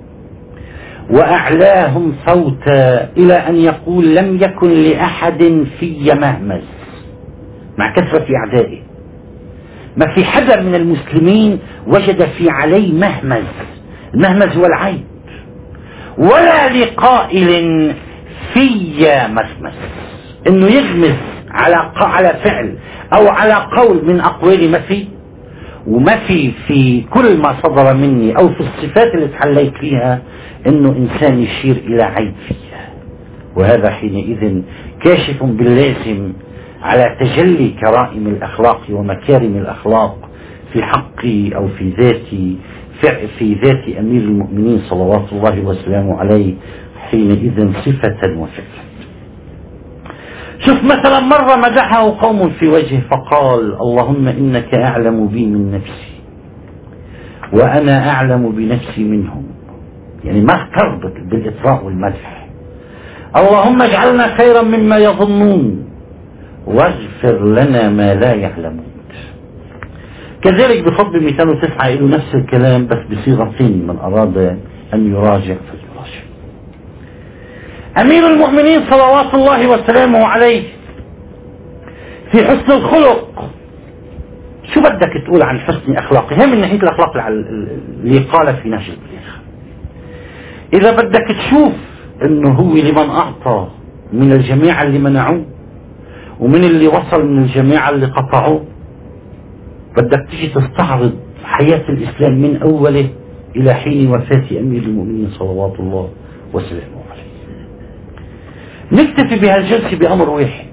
وأعلاهم صوتا إلى أن يقول لم يكن لأحد في مهمز مع كثرة أعدائه ما في حدا من المسلمين وجد في عليه مهمز المهمز والعيب ولا لقائل في مسمس انه يغمز على على فعل او على قول من اقوالي ما في وما في في كل ما صدر مني او في الصفات اللي تحليت فيها انه انسان يشير الى عيب فيها وهذا حينئذ كاشف باللازم على تجلي كرائم الأخلاق ومكارم الأخلاق في حقي أو في ذاتي في ذات أمير المؤمنين صلوات الله وسلامه عليه حينئذ صفة وفعلا. شوف مثلا مرة مدحه قوم في وجهه فقال اللهم إنك أعلم بي من نفسي وأنا أعلم بنفسي منهم يعني ما تربط بالإطراء والمدح. اللهم اجعلنا خيرا مما يظنون واغفر لنا ما لا يعلمون. كذلك بخطبة مئتين وتسعة له نفس الكلام بس بصيغتين من أراد أن يراجع فليراجع. أمير المؤمنين صلوات الله وسلامه عليه في حسن الخلق شو بدك تقول عن حسن أخلاقه؟ هي من ناحية الأخلاق اللي قال في نهج البلاغة. إذا بدك تشوف أنه هو لمن أعطى من الجماعة اللي منعوه ومن اللي وصل من الجماعة اللي قطعوه بدك تيجي تستعرض حياة الإسلام من أوله إلى حين وفاة أمير المؤمنين صلوات الله وسلامه عليه. نكتفي بهالجلسة بأمر واحد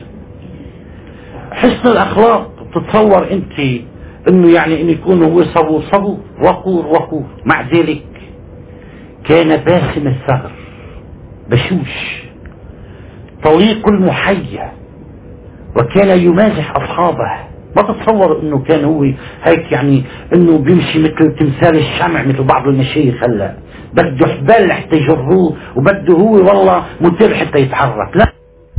حسن الأخلاق. تتصور أنت أنه يعني أن يكون هو صبور صبور وقور وقور مع ذلك كان باسم الثغر بشوش طليق المحيا وكان يمازح أصحابه. ما تتصور انه كان هو هيك يعني انه بيمشي مثل تمثال الشمع مثل بعض المشايخ هلا بده حبال لحتى يجروه وبده هو والله متر حتى يتحرك. لا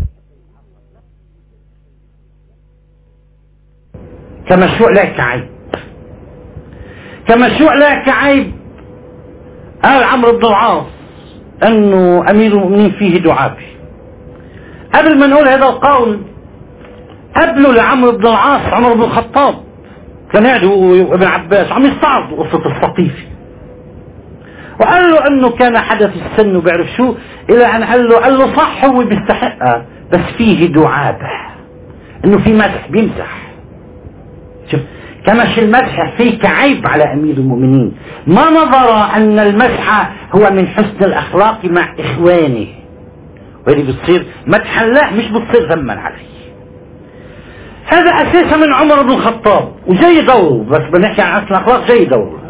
كمشروع لا كعيب كمشروع لا كعيب. قال عمرو بن العاص انه امير المؤمنين فيه دعابه. قبل ما نقول هذا القول قبله لعمرو بن العاص عمر بن الخطاب كان قاعد وابن عباس عم يستعرضوا قصة السقيفي وقال له انه كان حدث السن وبيعرف شو الى ان قال له قال له صح هو بيستحقها بس فيه دعابة انه في مزح بيمزح. شوف كمش المسح فيك عيب على أمير المؤمنين، ما نظر أن المسح هو من حسن الأخلاق مع إخوانه، واللي بتصير مدحا لا مش بتصير ذما عليه. هذا أساسا من عمر بن الخطاب وجاي دوره، بس بنحكي عن حسن الأخلاق جاي دوره.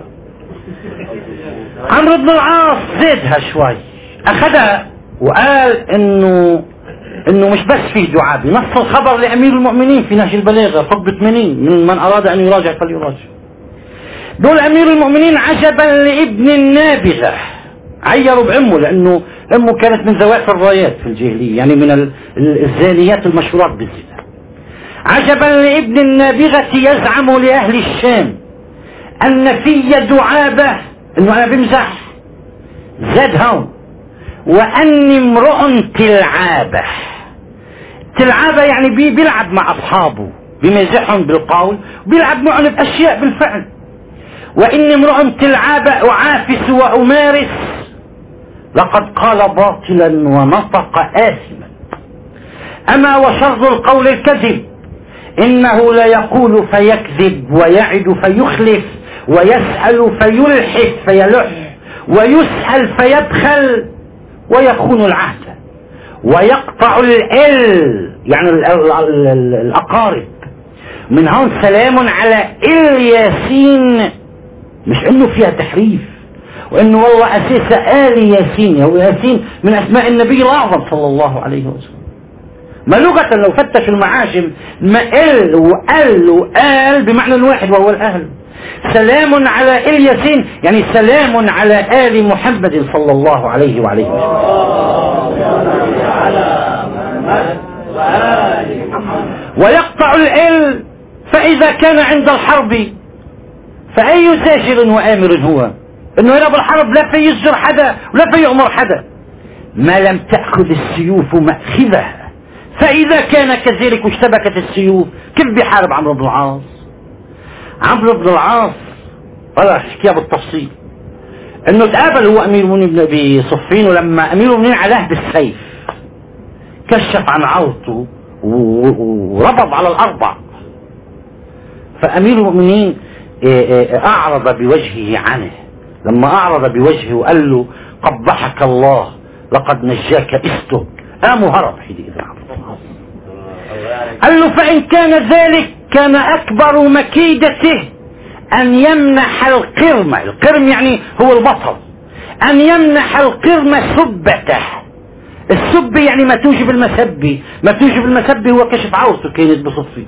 عمرو بن العاص زادها شوي، أخذها وقال إنه إنه مش بس فيه دعاء، بنص الخبر لأمير المؤمنين في نهج البلاغة صفحة ثمانين، من من أراد أن يراجع فليراجع. دول أمير المؤمنين عجبا لابن النابغة، عيروا بأمه لأنه أمه كانت من ذوات الرايات في الجاهلية، يعني من الزانيات المشهورات بالزنا. عجبا لابن النابغة يزعم لأهل الشام أن في دعابة، إنه أنا بمزح زاد هون، وأني امرؤ تلعابه. تلعابه يعني بي بيلعب مع أصحابه، بمزحهم بالقول، بيلعب معهم بأشياء بالفعل. وإني امرؤ تلعابه أعافس وأمارس، لقد قال باطلا ونطق آثما. أما وشر القول الكذب، إنه لا يقول فيكذب، ويعد فيخلف، ويسأل فيلحف فيلح، ويسأل فيبخل، ويخون العهد، ويقطع الإل يعني الأقارب. من هون سلام على الياسين، مش انه فيها تحريف، وانه والله اساس آل ياسين، هو ياسين من اسماء النبي الاعظم صلى الله عليه وسلم. ما لغة لو فتش المعاجم ما ال وال وآل بمعنى واحد وهو الأهل. سلام على الياسين يعني سلام على آل محمد صلى الله عليه وعليه وسلم. ويقطع الإل، فإذا كان عند الحرب فأي زاجر وآمر هو، إنه هنا بالحرب لا في يزجر حدا ولا في يأمر حدا ما لم تأخذ السيوف مأخذها. فإذا كان كذلك اشتبكت السيوف، كيف بيحارب عمرو بن العاص؟ عمرو بن العاص ولا احكيها بالتفصيل، انه تقابل هو امير المؤمنين بصفين، ولما امير المؤمنين علاه بالسيف كشف عن عورته وربض على الاربع، فامير المؤمنين اعرض بوجهه عنه. لما اعرض بوجهه وقال له قبحك الله لقد نجاك استك، قام هرب حينئذ عمرو بن العاص. قال له فإن كان ذلك كان أكبر مكيدته أن يمنح القرم، القرم يعني هو البطل، أن يمنح القرم سبته. السب يعني ما توجب المسب، ما توجب المسب هو كشف عورته كانت بصفين.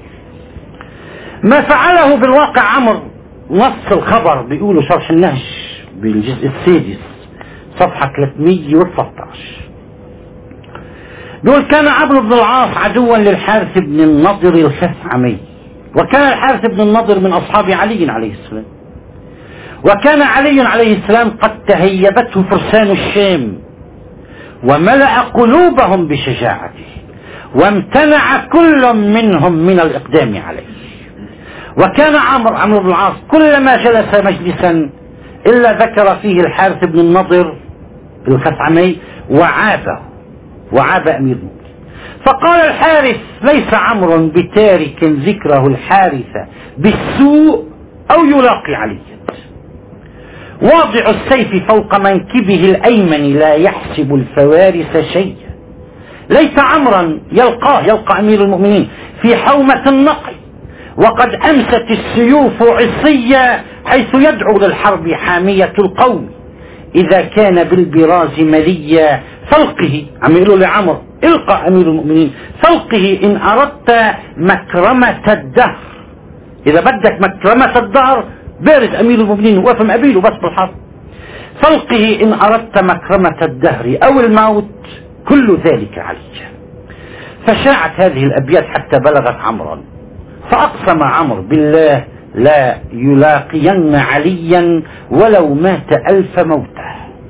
ما فعله بالواقع عمرو نص الخبر بيقولوا شرح النهج بالجزء السادس صفحة ثلاثمئة وثلاثة عشر. دول كان عمرو بن العاص عدوا للحارث بن النضر الخثعمي، وكان الحارث بن النضر من أصحاب علي عليه السلام، وكان علي عليه السلام قد تهيبته فرسان الشام وملأ قلوبهم بشجاعته، وامتنع كل منهم من الإقدام عليه. وكان عمرو عمرو بن العاص كلما جلس مجلسا إلا ذكر فيه الحارث بن النضر الخثعمي وعابه وعاب أمير المؤمنين. فقال الحارث ليس عمرو بتارك ذكره الحارث بالسوء أو يلاقي عليا. واضع السيف فوق منكبه الأيمن لا يحسب الفوارس شيئا. ليس عمرا يلقاه يلقى أمير المؤمنين في حومة النقي، وقد أمست السيوف عصية حيث يدعو للحرب حامية القوم. إذا كان بالبراز مليا فلقه، عم يقولوا لعمر القى أمير المؤمنين فلقه إن أردت مكرمة الدهر. إذا بدك مكرمة الدهر بارز أمير المؤمنين وقف مقابله بس بالحرب. فلقه إن أردت مكرمة الدهر أو الموت كل ذلك علي. فشاعت هذه الأبيات حتى بلغت عمرا، فأقسم عمرو بالله لا يلاقين عليا ولو مات ألف موته.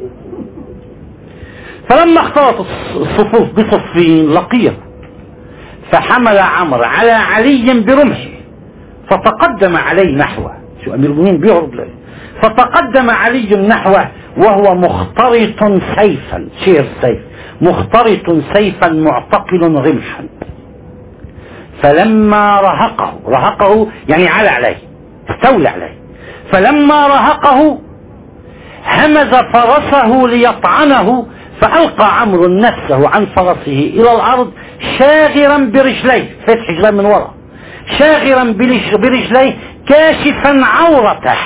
فلما اختلط الصفوف بصفين لقيه، فحمل عمرو على علي برمحه فتقدم عليه نحوه. شو أمير المؤمنين بيعرض له، فتقدم علي نحوه وهو مخترط سيفا، شير سيف، مخترط سيفا معتقل رمحا. فلما رهقه، رهقه يعني على عليه، استولى عليه، فلما رهقه همز فرسه ليطعنه، فألقى عمرو نفسه عن فرسه إلى الأرض شاغرا برجليه، فتح رجليه من وراء، شاغرا برجليه كاشفا عورته،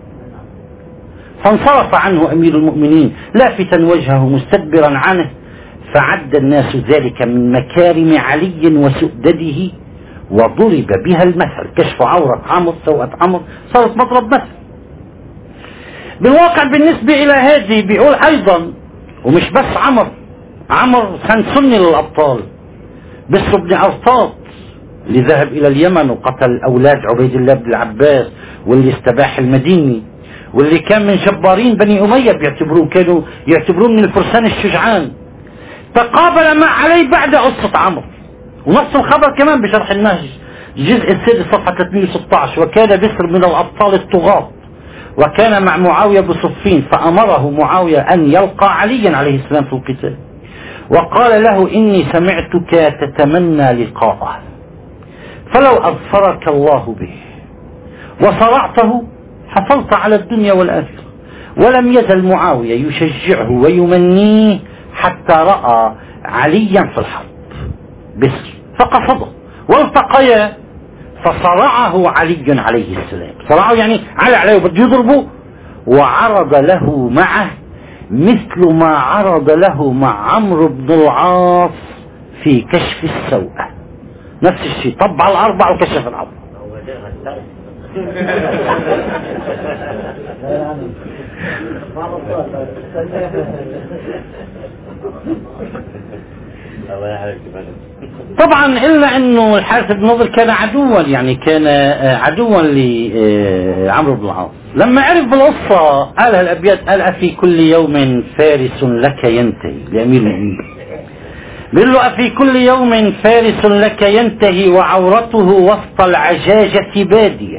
فانصرف عنه أمير المؤمنين لافتا وجهه مستدبرا عنه. فعد الناس ذلك من مكارم علي وسؤدده وضرب بها المثل، كشف عورة عمرو، سوءة عمرو صارت مضرب مثل. بالواقع بالنسبة إلى هذه بيقول أيضا، ومش بس عمرو، عمرو كان سني للأبطال، بسر بن أرطاط اللي ذهب إلى اليمن وقتل أولاد عبيد الله بن العباس، واللي استباح المديني، واللي كان من جبارين بني أمية بيعتبروه، كانوا يعتبروه من الفرسان الشجعان، تقابل مع علي بعد قصة عمرو. ونص الخبر كمان بشرح النهج الجزء السادس صفحة ثلاثمئة وستة عشر، وكان بسر من الأبطال الطغاة، وكان مع معاوية بصفين، فأمره معاوية أن يلقى عليا عليه السلام في القتال، وقال له إني سمعتك تتمنى لقاءه، فلو أظفرك الله به وصرعته حصلت على الدنيا والآخرة. ولم يزل معاوية يشجعه ويمنيه حتى رأى عليا في الحرب بسر فقصده، والتقيا فصرعه علي عليه السلام، صرعه يعني على عليه بده يضربه، وعرض له معه مثل ما عرض له مع عمرو بن العاص في كشف السوءة، نفس الشيء، طب على الأربع وكشف العظم. طبعا إلا أنه الحارث بن نضر كان عدوا، يعني كان عدوا لعمرو بن العاص. لما عرف بالقصة قال هالأبيات، قال أفي كل يوم فارس لك ينتهي، لأمير المؤمنين بيقول له أفي كل يوم فارس لك ينتهي وعورته وسط العجاجة بادية،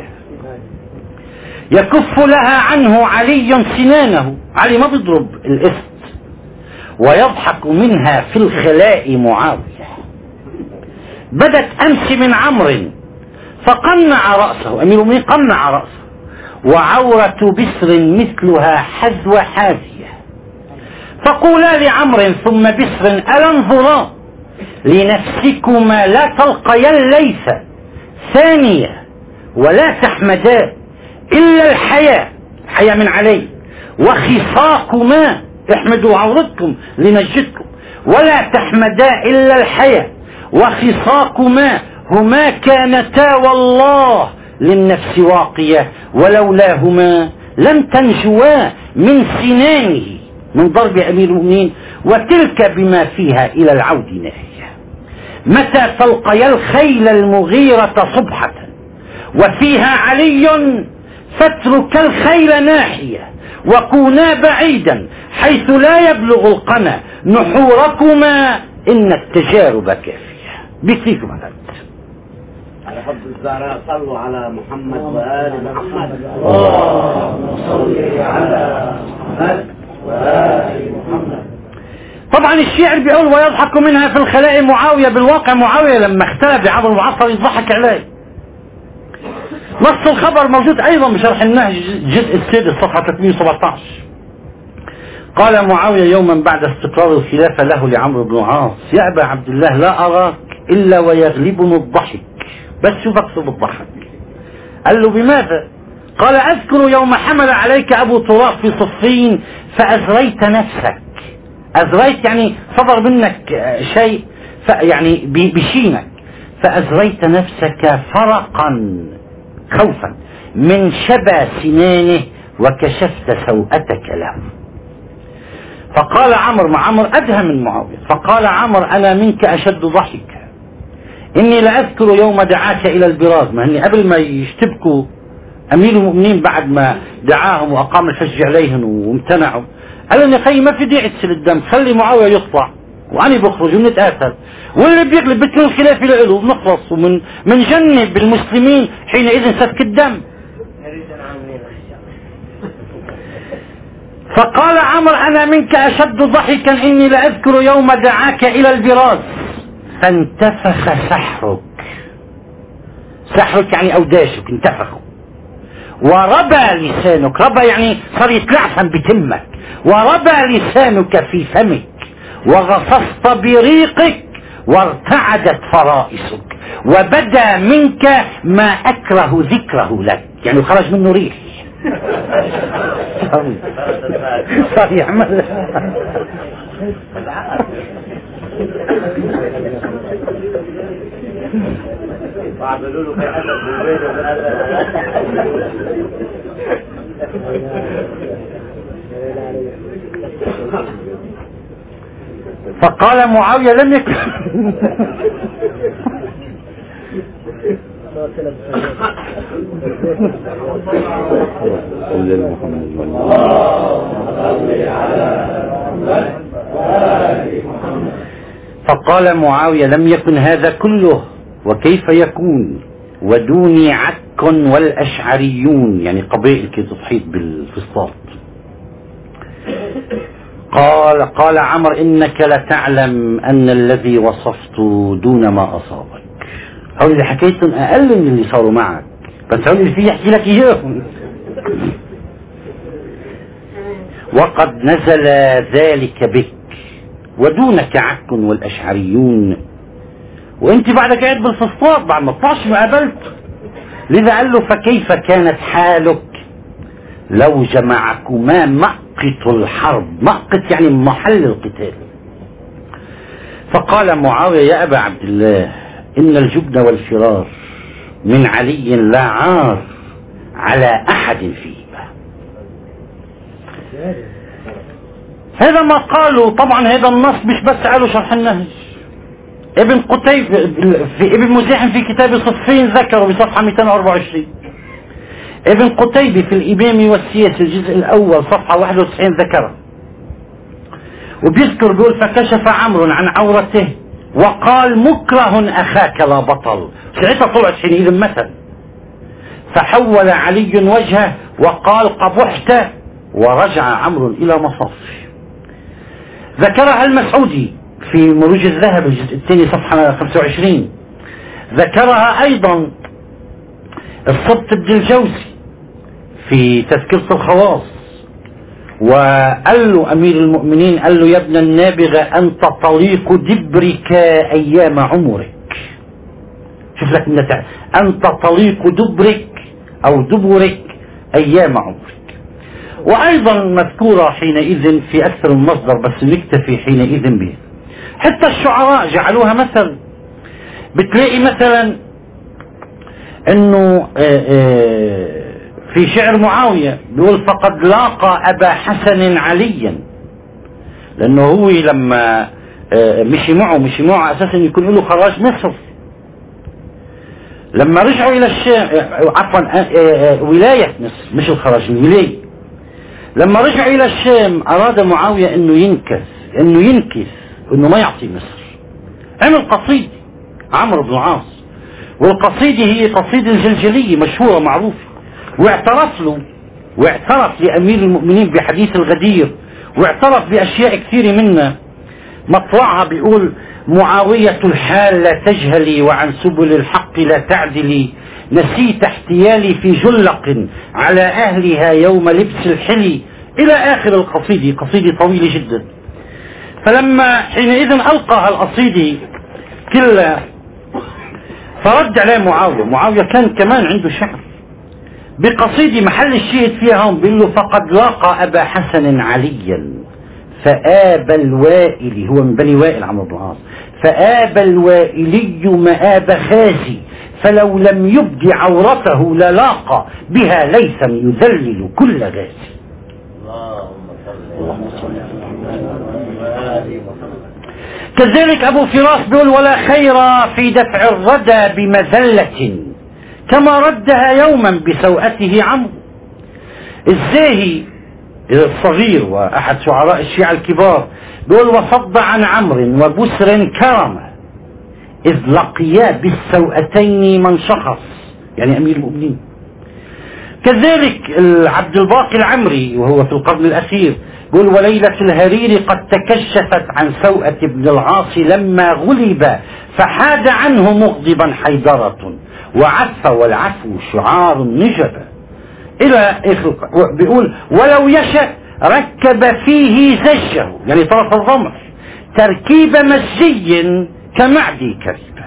يكف لها عنه علي سنانه، علي ما بيضرب الإست، ويضحك منها في الخلاء معاوية، بدت أمس من عمرو فقنع رأسه، أمير المؤمنين قنع رأسه، وعورة بسر مثلها حذو حاذية، فقولا لعمرو ثم بسر ألا انظرا لنفسكما لا تلقيا الليث ثانية ولا تحمدا إلا الحياة، حياة من علي، وخصاكما احمدوا عورتكم لنجدكم، ولا تحمدا إلا الحياة، وخصاكما هما كانتا والله للنفس واقية، ولولاهما لم تنجوا من سنانه من ضرب أمير المؤمنين، وتلك بما فيها إلى العود ناهية. متى تلقيا الخيل المغيرة صبحة وفيها علي فاترك الخيل ناحية، وكونا بعيدا حيث لا يبلغ القنا نحوركما إن التجارب كافية. بكفيكم هذا على حب الزهراء صلوا على محمد وآل محمد. اللهم صل على محمد وآل محمد. طبعا الشعر بيقول ويضحك منها في الخلاء معاوية. بالواقع معاوية لما اختلف بعمرو بن العاص يضحك عليه. نص الخبر موجود ايضا بشرح النهج الجزء السادس صفحة ثلاثمئة وسبعة عشر. قال معاوية يوما بعد استقرار الخلافة له لعمرو بن العاص: يا أبا عبد الله لا أراك إلا ويغلبني الضحك، بس شو بقصد الضحك؟ قال له بماذا؟ قال أذكر يوم حمل عليك أبو تراب في صفين فأزريت نفسك. أزريت يعني صدر منك شيء يعني بشينك، فأزريت نفسك فرقا خوفا من شبى سنانه وكشفت سوءتك له. فقال عمرو، مع عمرو أدهى من معاوية، فقال عمرو أنا منك أشد ضحكا، إني لأذكر يوم دعاك إلى البراز. ما هني قبل ما يشتبكوا أمير المؤمنين بعد ما دعاهم وأقام الحج عليهم وامتنعوا، قال لهم يا خي ما في داعي تسل الدم، خلي معاوية يطلع وأنا بخرج ونتآثر، واللي بيغلب بتكون الخلافة له بنخلص ومن من جنب المسلمين حينئذ سفك الدم. فقال عمرو أنا منك أشد ضحكا إني لأذكر يوم دعاك إلى البراز فانتفخ سحرك. سحرك يعني أوداشك انتفخوا. وربى لسانك، ربى يعني صار يتلعثم بتمك. وربى لسانك في فمك وغصصت بريقك وارتعدت فرائسك وبدا منك ما أكره ذكره لك، يعني خرج منه ريح. صار يعمل فقال معاوية لم يكن فقال معاوية لم يكن هذا كله، وكيف يكون ودوني عك والأشعريون، يعني قبائل كي تضحيط بالفسطاط. قال قال عمرو إنك لتعلم أن الذي وصفت دون ما أصابك. هؤلاء اللي حكيتهم أقل من اللي صاروا معك، بس هؤلاء اللي فيه يحكي لك إياهم. وقد نزل ذلك بك ودونك عك والأشعريون، وانت بعدك قاعد بالفسطاط بعد ما طلعش ما قابلت. لذا قال له فكيف كانت حالك لو جمعكما مأقت الحرب. مأقت يعني محل القتال. فقال معاوية يا أبا عبد الله إن الجبن والفرار من علي لا عار على أحد فيه. هذا ما قالوا. طبعا هذا النص مش بس قالوا شرح النهج. ابن قتيبة في ابن مزاحم في كتاب صفين ذكروا بصفحة مئتين وأربعة وعشرين. ابن قتيبة في الإمام والسياسة الجزء الأول صفحة واحد وتسعين ذكره، وبيذكر بيقول فكشف عمرو عن عورته وقال مكره أخاك لا بطل. ساعتها طلعت حينئذ مثل. فحول علي وجهه وقال قبحت، ورجع عمرو إلى مصافه. ذكرها المسعودي في مروج الذهب الجزء الثاني صفحة خمسة وعشرين. ذكرها أيضا الصبت بن الجوزي في تذكرة الخواص، وقال له أمير المؤمنين قال له يا ابن النابغة أنت طليق دبرك أيام عمرك. شوف لك النتائج، أنت طليق دبرك أو دبرك أيام عمرك. وأيضا مذكورة حينئذ في أكثر من مصدر بس نكتفي حينئذ به. حتى الشعراء جعلوها مثل. بتلاقي مثلا انه في شعر معاوية بيقول فقد لاقى ابا حسن عليا، لانه هو لما مشي معه مشي معه اساسا يكون له خراج مصر. لما رجعوا الى الشام عفوا ولاية مصر مش الخراج الولاية، لما رجعوا الى الشام اراد معاوية انه ينكس انه ينكس انه ما يعطي مصر. عمل قصيدة عمرو بن العاص، والقصيدة هي قصيدة الجلجلية مشهورة معروفة، واعترف له واعترف لأمير المؤمنين بحديث الغدير، واعترف بأشياء كثيرة منها. مطلعها بيقول معاوية الحال لا تجهلي وعن سبل الحق لا تعدلي، نسيت احتيالي في جلق على أهلها يوم لبس الحلي، إلى آخر القصيدة. قصيدة طويلة جدا. فلما حينئذ ألقى القصيدة كلها فرد عليه معاوية. معاوية كان كمان عنده شعر بقصيدة محل الشهد فيها هم بيقول له فقد لاقى أبا حسن عليا فآب الوائل، هو من بني وائل عمرو بن العاص، فآب الوائلي مآب خازي، فلو لم يبد عورته للاقى بها ليثا يذلل كل غازي. اللهم صل على كذلك أبو فراس بيقول ولا خير في دفع الردى بمذلة كما ردها يوما بسوءته عمرو. الزاهي الصغير وأحد شعراء الشيعة الكبار بيقول وصد عن عمرو وبسر كرم إذ لقيا بالسوءتين من شخص، يعني أمير المؤمنين. كذلك عبد الباقي العمري وهو في القرن الأخير بيقول وليلة الهرير قد تكشفت عن سوءة ابن العاص لما غلب فحاد عنه مغضبا حيدرة، وعف والعفو شعار النجبة إلى آخر. بيقول ولو يشأ ركب فيه زجه، يعني طرف الرمح تركيب مسجي كمعدي كريبة.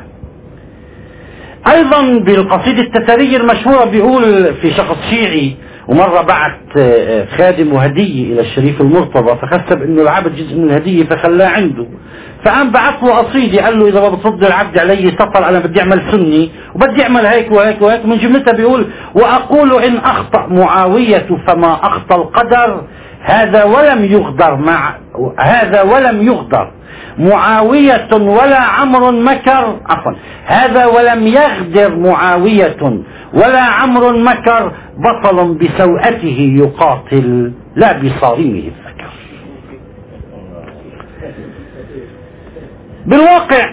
أيضا بالقصيدة التترية المشهورة بيقول في شخص شيعي، ومرة بعت خادم هدية إلى الشريف المرتضى، فخسب إنه العبد جزء من الهدية فخلاه عنده، فقام بعث له قصيدة قال له إذا ما بتصد العبد علي سطر أنا بدي أعمل سني وبدي أعمل هيك وهيك وهيك. من جملتها بيقول وأقول إن أخطأ معاوية فما أخطأ القدر، هذا ولم يغدر مع هذا ولم يغدر معاوية ولا عمرو مكر، عفوا هذا ولم يغدر معاوية ولا عمرو مكر، بطل بسوءته يقاتل لا بصارمه الذكر. بالواقع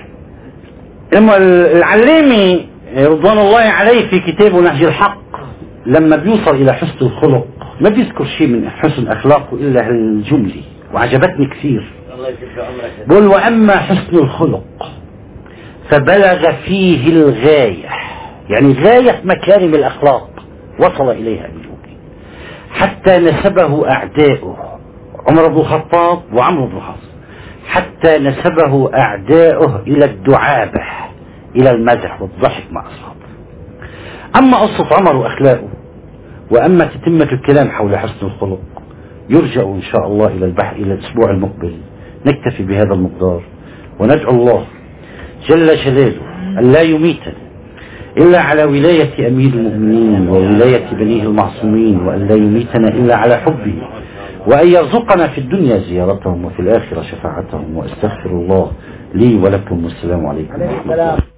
العلامي رضوان الله عليه في كتابه نهج الحق لما بيوصل إلى حسن الخلق ما بيذكر شيء من حسن أخلاقه إلا الجملة، وعجبتني كثير. بقول وأما حسن الخلق فبلغ فيه الغاية، يعني غاية مكارم الأخلاق وصل إليها بالجملة، حتى نسبه أعداؤه عمر بن الخطاب وعمرو بن العاص، حتى نسبه أعداؤه إلى الدعابة، إلى المزح والضحك مع أصحابه. أما قصة عمر وأخلاقه وأما تتمة الكلام حول حسن الخلق يرجع إن شاء الله إلى البحث إلى الأسبوع المقبل. نكتفي بهذا المقدار وندعو الله جل جلاله أن لا يميتنا إلا على ولاية أمير المؤمنين وولاية بنيه المعصومين، وأن لا يميتنا إلا على حبه، وأن يرزقنا في الدنيا زيارتهم وفي الآخرة شفاعتهم. وأستغفر الله لي ولكم والسلام عليكم ورحمة الله.